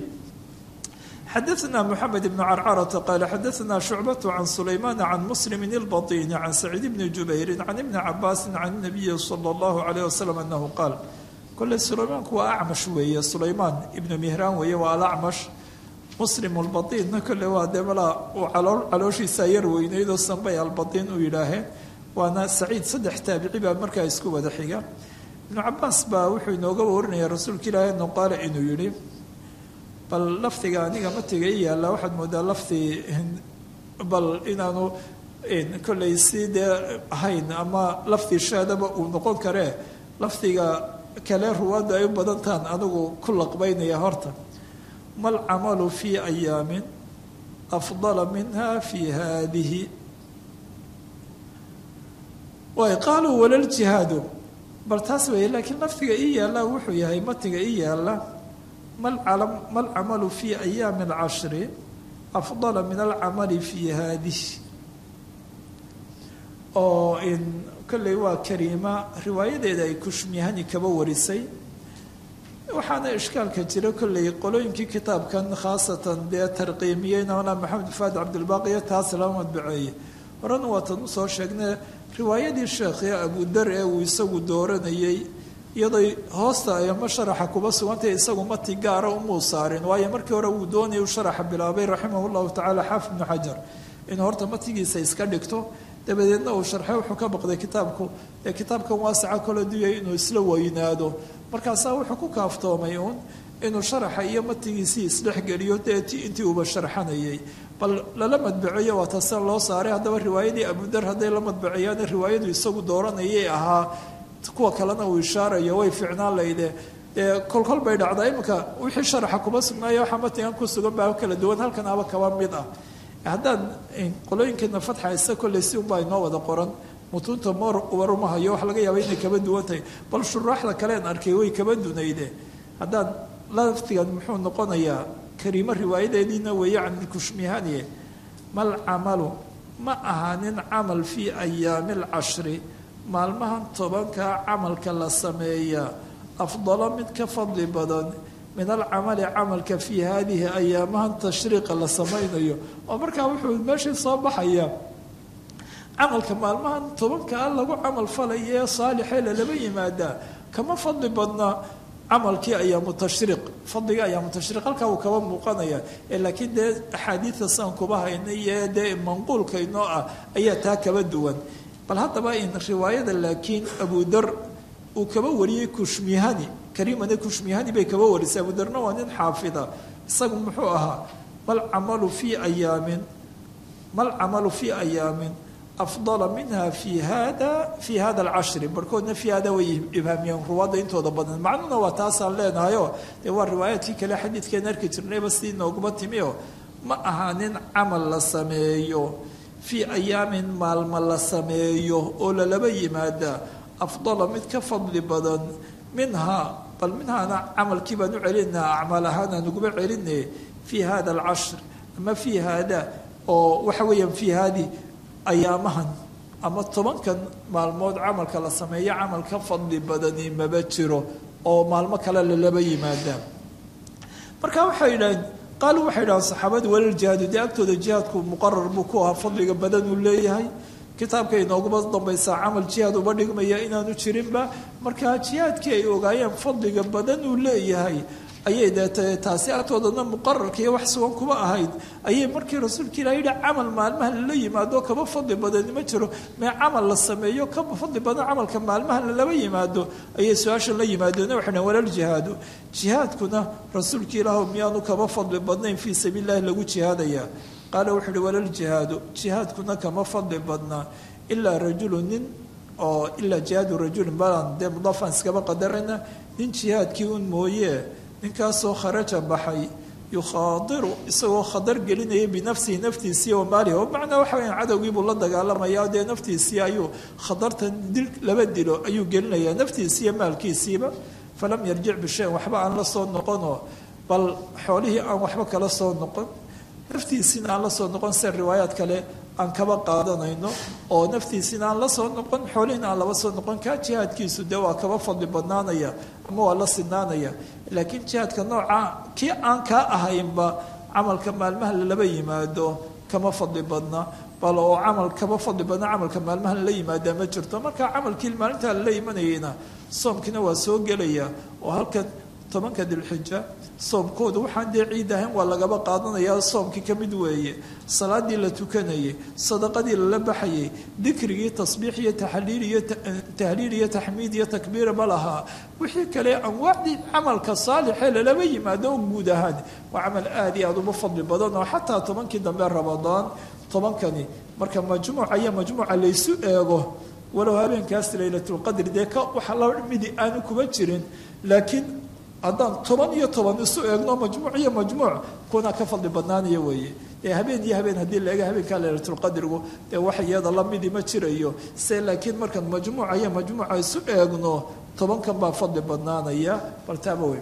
xadaثna mحamed بن crcrة qal xadaثna شhucbaة can سulayman can mslm الbaطin can sacيid bni jubayri can ibni cabaasi can الnabiyi slى الlahu عalيه waslm anahu qaal kole sulaymaanku waa acmash weeye sulaymaan ibnu mihraan weeye waa alacmash muslim albaطinna kole waa dee malaa uu calooshiisa yar weyneydoo sanbay albaطin u yidhaaheen waana saciid saddex taabici baa markaa isku wada xiga ibnu cabaas baa wuxuu inooga warinaya rasuulka ilaahi anu qaale inuu yihi bal lafdiga aniga matiga i yaalla waxaad moodaa lafdi bal inaanu kollay si dee ahayn ama lafdi shaadaba uu noqon karee lafdiga kale ruwaadda ay u badantaan anigu ku laqbaynaya horta mal camalu fii ayaamin afdala minha fii haadihi way qaaluu walaljihaadu bal taas weeye laakiin lafdiga ii yaalla wuxuu yahay matiga ii yaalla ma alcamalu fi ayaami alcashri afdala min alcamali fi haadihi oo in kolley waa kariima riwaayadeeda ay kushmihani kaba warisay waxaana ishkaalka jira kolley qolooyinkii kitaabkan khaasatan dee tarqiimiyeyna maxamed faad cabdilbaaqiyo taas lama madbaceeye horena waatan usoo sheegnay riwaayadii sheekhi abudar ee uu isagu dooranayey iyaday hoosta ama sharaxa kuba sugantay isagu mati gaara umuu saarin waayo markii hore uu doonayay u sharaxa bilaabay raximah llahu tacaala xaafid ibnu xajar inuu horta matigiisa iska dhigto dabadeedna uu sharxay wuxuu ka baqday kitaabku ee kitaabkan waasaca kala duyay inuu isla weynaado markaasaa wuxuu ku kaaftoomay uun inuu sharaxa iyo matigiisii isdhexgeliyo dee intii uuba sharxanayay bal lala madbaceeyo waa taasa loo saaray haddaba riwaayadii abudar hadday la madbaceeyaana riwaayadu isagu dooranayay ahaa kuwa kalena uu ishaarayo way ficnaan layde kolkol bay dhacdaa iminka wixii sharaxa kuma sugnaaya waxaa matigan ku sugan baa kala duwan halkan aba kaba mid ah haddaan qolooyinkeedna fatxa isa kolley si unbaa inoo wada qoran mutuunta warumahayo wax laga yaaba inay kaba duwan tahay bal shuraaxda kaleen arkay way kaba dunayde haddaan laftigan muxuu noqonayaa kariimo riwaayadeediina weeye can ilkushmihaniye mal camalu ma ahaanin camal fii ayaami alcashri maalmahan tobankaa camalka la sameeya afdalo mid ka fadli badan min alcamali camalka fii haadihi ayaamahan tashriiqa la samaynayo oo markaa wuxuu meeshii soo baxaya camalka maalmahan tobankaa lagu camal falaya ee saalixee lalaba yimaadaa kama fadli badna camalkii ayaamu tashriiq fadliga ayaamu tashriiq halkaa uu kaba muuqanaya laakiin dee axaadiida saan kuba haynay ee dee manquulka inoo ah ayaa taa kaba duwan bal haddaba in riwaayada laakiin abudar uu kaba wariyey kushmihani kariimana kushmihani bay kaba warisay abudarna waa nin xaafida isagu muxuu ahaa mal camalu fii ayaamin afdala minha fi hada alcashri barhkoodna fi hada way ibhaamiyeen ruwaadda intooda badan macnuhuna waa taasaan leenahayo dee waa riwaayaadkii kale xadiidkeen arki jirnayba sidii nooguma timio ma ahaanin camal la sameeyo fii ayaamin maalma la sameeyo oo lalaba yimaada afdala mid ka fadli badan minhaa bal minhaana camalkii baan u celinaa acmaal ahaan aan uguma celine fii hada alcashr ama fii hada oo waxa weeyaan fii haadi ayaamahan ama tobankan maalmood camalka la sameeyo camal ka fadli badani maba jiro oo maalmo kale lalaba yimaadaan marka waxay yidhaheen qaaluu waxay yidhahaan saxaabadu walaljihaadu dee agtooda jihaadku muqarar buu ku ahaa fadliga badan uu leeyahay kitaabka inooguma dambaysaa camal jihaad uba dhigmaya inaanu jirinba markaa jihaadkii ay ogaayeen fadliga badan uu leeyahay ayay deetee taasi agtoodana muqararkiiyo wax sugan kuma ahayd ayay markii rasuulka ilah yidhi camal maalmaha lala yimaado kaba fadli badani ma jiro mee camal la sameeyo kaba fadli badan camalka maalmaha lalaba yimaado ayay su-aashan la yimaadeen waxay dhahen walaljihaadu jihaadkuna rasuulka ilaah miyaanu kaba fadli badnayn fii sabiili llahi lagu jihaadayaa qaala wuxuu uhi walaljihaadu jihaadkuna kama fadli badnaa ilaa rajulu nin oo ilaa jihaadu rajulin balan dee mudaafaan iskaba qadarana nin jihaadkii un mooye ninkaasoo kharaja baxay yukhaadiru isagoo khadar gelinaya binafsihi naftiisii wa maalihi oo macnaa waxa weya cadowgiibuu la dagaalamaya dee naftiisii ayuu khadartan laba dilo ayuu gelinayaa naftiisiiyo maalkiisiiba falam yarjic bishayin waxba aan la soo noqonoo bal xoolihii aan waxba kala soo noqon naftiisiina aan la soo noqon se riwaayaad kale aan kaba qaadanayno oo naftiisiina aan la soo noqon xoolihiina aan laba soo noqon kaa jihaadkiisu dee waa kaba fadli badnaanaya ama waa la sinaanaya laakiin jihaadka nooca kii aan kaa ahaynba camalka maalmaha lalaba yimaado kama fadli badna bal oo camal kama fadli badna camalka maalmaha lala yimaadaa ma jirto markaa camalkii maalintaa lala imanayeyna soomkiina waa soo gelaya oo halkan tobanka dilxija soomkooda waxaan dee ciid ahayn waa lagaba qaadanayaa soomkii ka mid weeye salaadii la tukanayay sadaqadii lala baxayay dikrigii tasbiix iyo tahliil iyo taxmiid iyo takbiira ma lahaa wixii kale anwaacdii camalka saalixee lalaba yimaado oo guud ahaan waa camal aada iyo aada uba fadli badan oo xataa tobankii dambe ramadaan tobankani marka majmuuca iyo majmuuca laysu eego walow habeenkaas laylatulqadri dee ka waxa la midi aanu kuma jirin laakiin haddaan 10 iyo 10 isu eegno majmuuc iyo majmuuc kuna ka fadli badnaanaya weeye ee habeen iyo habeen haddii la eego habeenka laylatul qadrigu ee wax iyada la midi ma jirayo se laakiin markaan majmuuc iyo majmuuc isu eegno 10 kan baa fadli badnaanaya bartaaba weey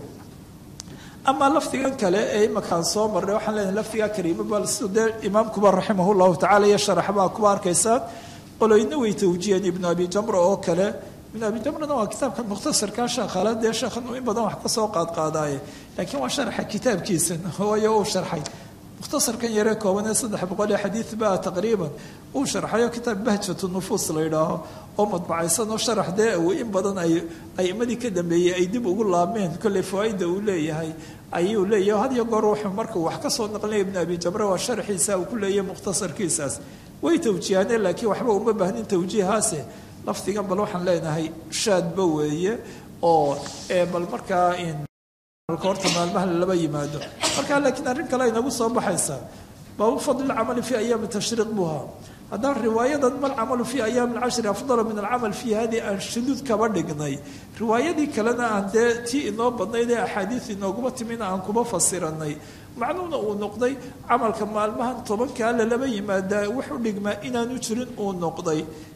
ama laftigan kale ee makaan soo maray waxaan leenahay laftiga kariimo bal sidoo imaamku rahimahullahu ta'ala ya sharaxba ku arkaysan qoloyna way tawjiyeen ibn abi jamra oo kale من أبي جمرة هو كتاب كان مختصر كان شغال ده شيخ إنه إن بدنا حتى سوق قاضي لكن هو شرح كتاب كيسن هو يو شرحي مختصر كان يريكه وانا صدح بقول حديث بقى تقريبا هو شرح يو كتاب بهجة النفوس اللي يراه أو مطبع سنة وشرح ده وإن بدنا أي مدي كده بي أي دب وقول الله مين كل فائدة وليه هاي أي وليه هذا يقول روح مركو وحكسوا نقلنا ابن أبي جمرة والشرح يساوي كل يوم مختصر كيساس ويتوجيهنا لكن وحبه وما بهنين توجيه هاسه laftigan bal waxaan leenahay shaadba weeye oo bal markaa in horta maalmaha laba yimaado marka laakiin arrin kale inagu soo baxaysa baa fadl amal fi ayyam tashriq buha hada riwaayadan mal amal fi ayyam al-ashr afdal min al-amal fi hadi al-shudud kaba dhignay riwaayadii kalena aan tii inoo badnayd ahadiith inoogu timina aan kuba fasiranay macnuuna uu noqday amalka maalmahan 10 ka laba yimaada wuxuu dhigmaa inaanu jirin uu noqday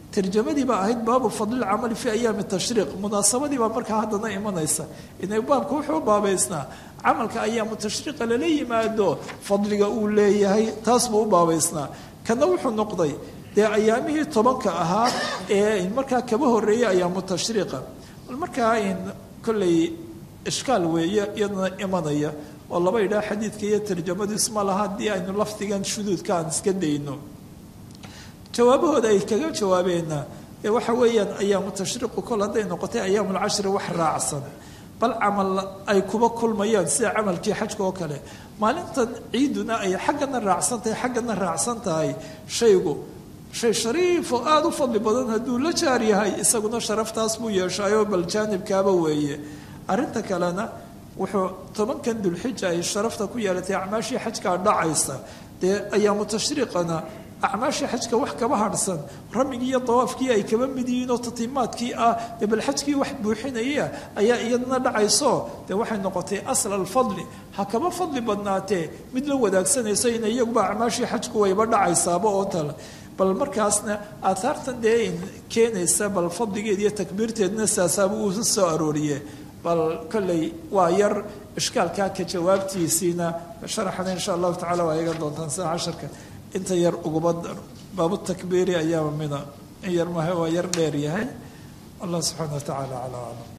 tarjamadii baa ahayd baabu fadli lcamali fii ayaami tashriiq munaasabadii baa markaa haddana imanaysa inay baabka wuxuu baabaysnaa camalka ayaamu tashriiqa lala yimaado fadliga uu leeyahay taas buu u baabaysnaa kana wuxuu noqday dee ayaamihii 10 ahaa ee markaa kaba horeeyay ayaamu tashriiqa bal markaa kolley ishkaal weeye iyadana imanaya oo laba idhaa xadiidka iyo tarjamadiisu ma laha haddii aynu lafdigan shuduudka aan iska dayno jawaabahooda ay kaga jawaabeena ee waxa weeyaan ayaamu tashriiqu kol hadday noqotay ayaamul cashri wax raacsan bal camal ay kuba kulmayaan sida camalkii xajka oo kale maalintan ciiduna ay xaggana raacsan tahay xaggana raacsan tahay shaygu shay shariif oo aada u fadli badan hadduu la jaar yahay isaguna sharaftaas buu yeeshaayo bal jaanibkaaba weeye arrinta kalena wuxuu 10kan dulxija ay sharafta ku yeelatay acmaashii xajkaa dhacaysa dee ayaamu tashriiqana acmaashii xajka wax kaba harhsan ramigii iyo dawaafkii ay kaba mid yihiin oo tatiimaadkii ah dee bal xajkii wax buuxinaya ayaa iyadana dhacayso dee waxay noqotay asl alfadli ha kaba fadli badnaatee mid la wadaagsanayso in iyaguba acmaashii xajku wayba dhacaysaaba oo tale bal markaasna aathaartan dee keenaysa bal fadligeed iyo takbiirteedna saasaaba uu soo arooriye bal kolley waa yar ishkaalkaa ka jawaabtiisiina sharaxana insha allahu tacala waa iga doontaan sida casharka inta yar uguba daro baabu takbiiri ayaaba mida in yar maha waa yar dheer yahay allah subxaana wa tacaala calaa aclam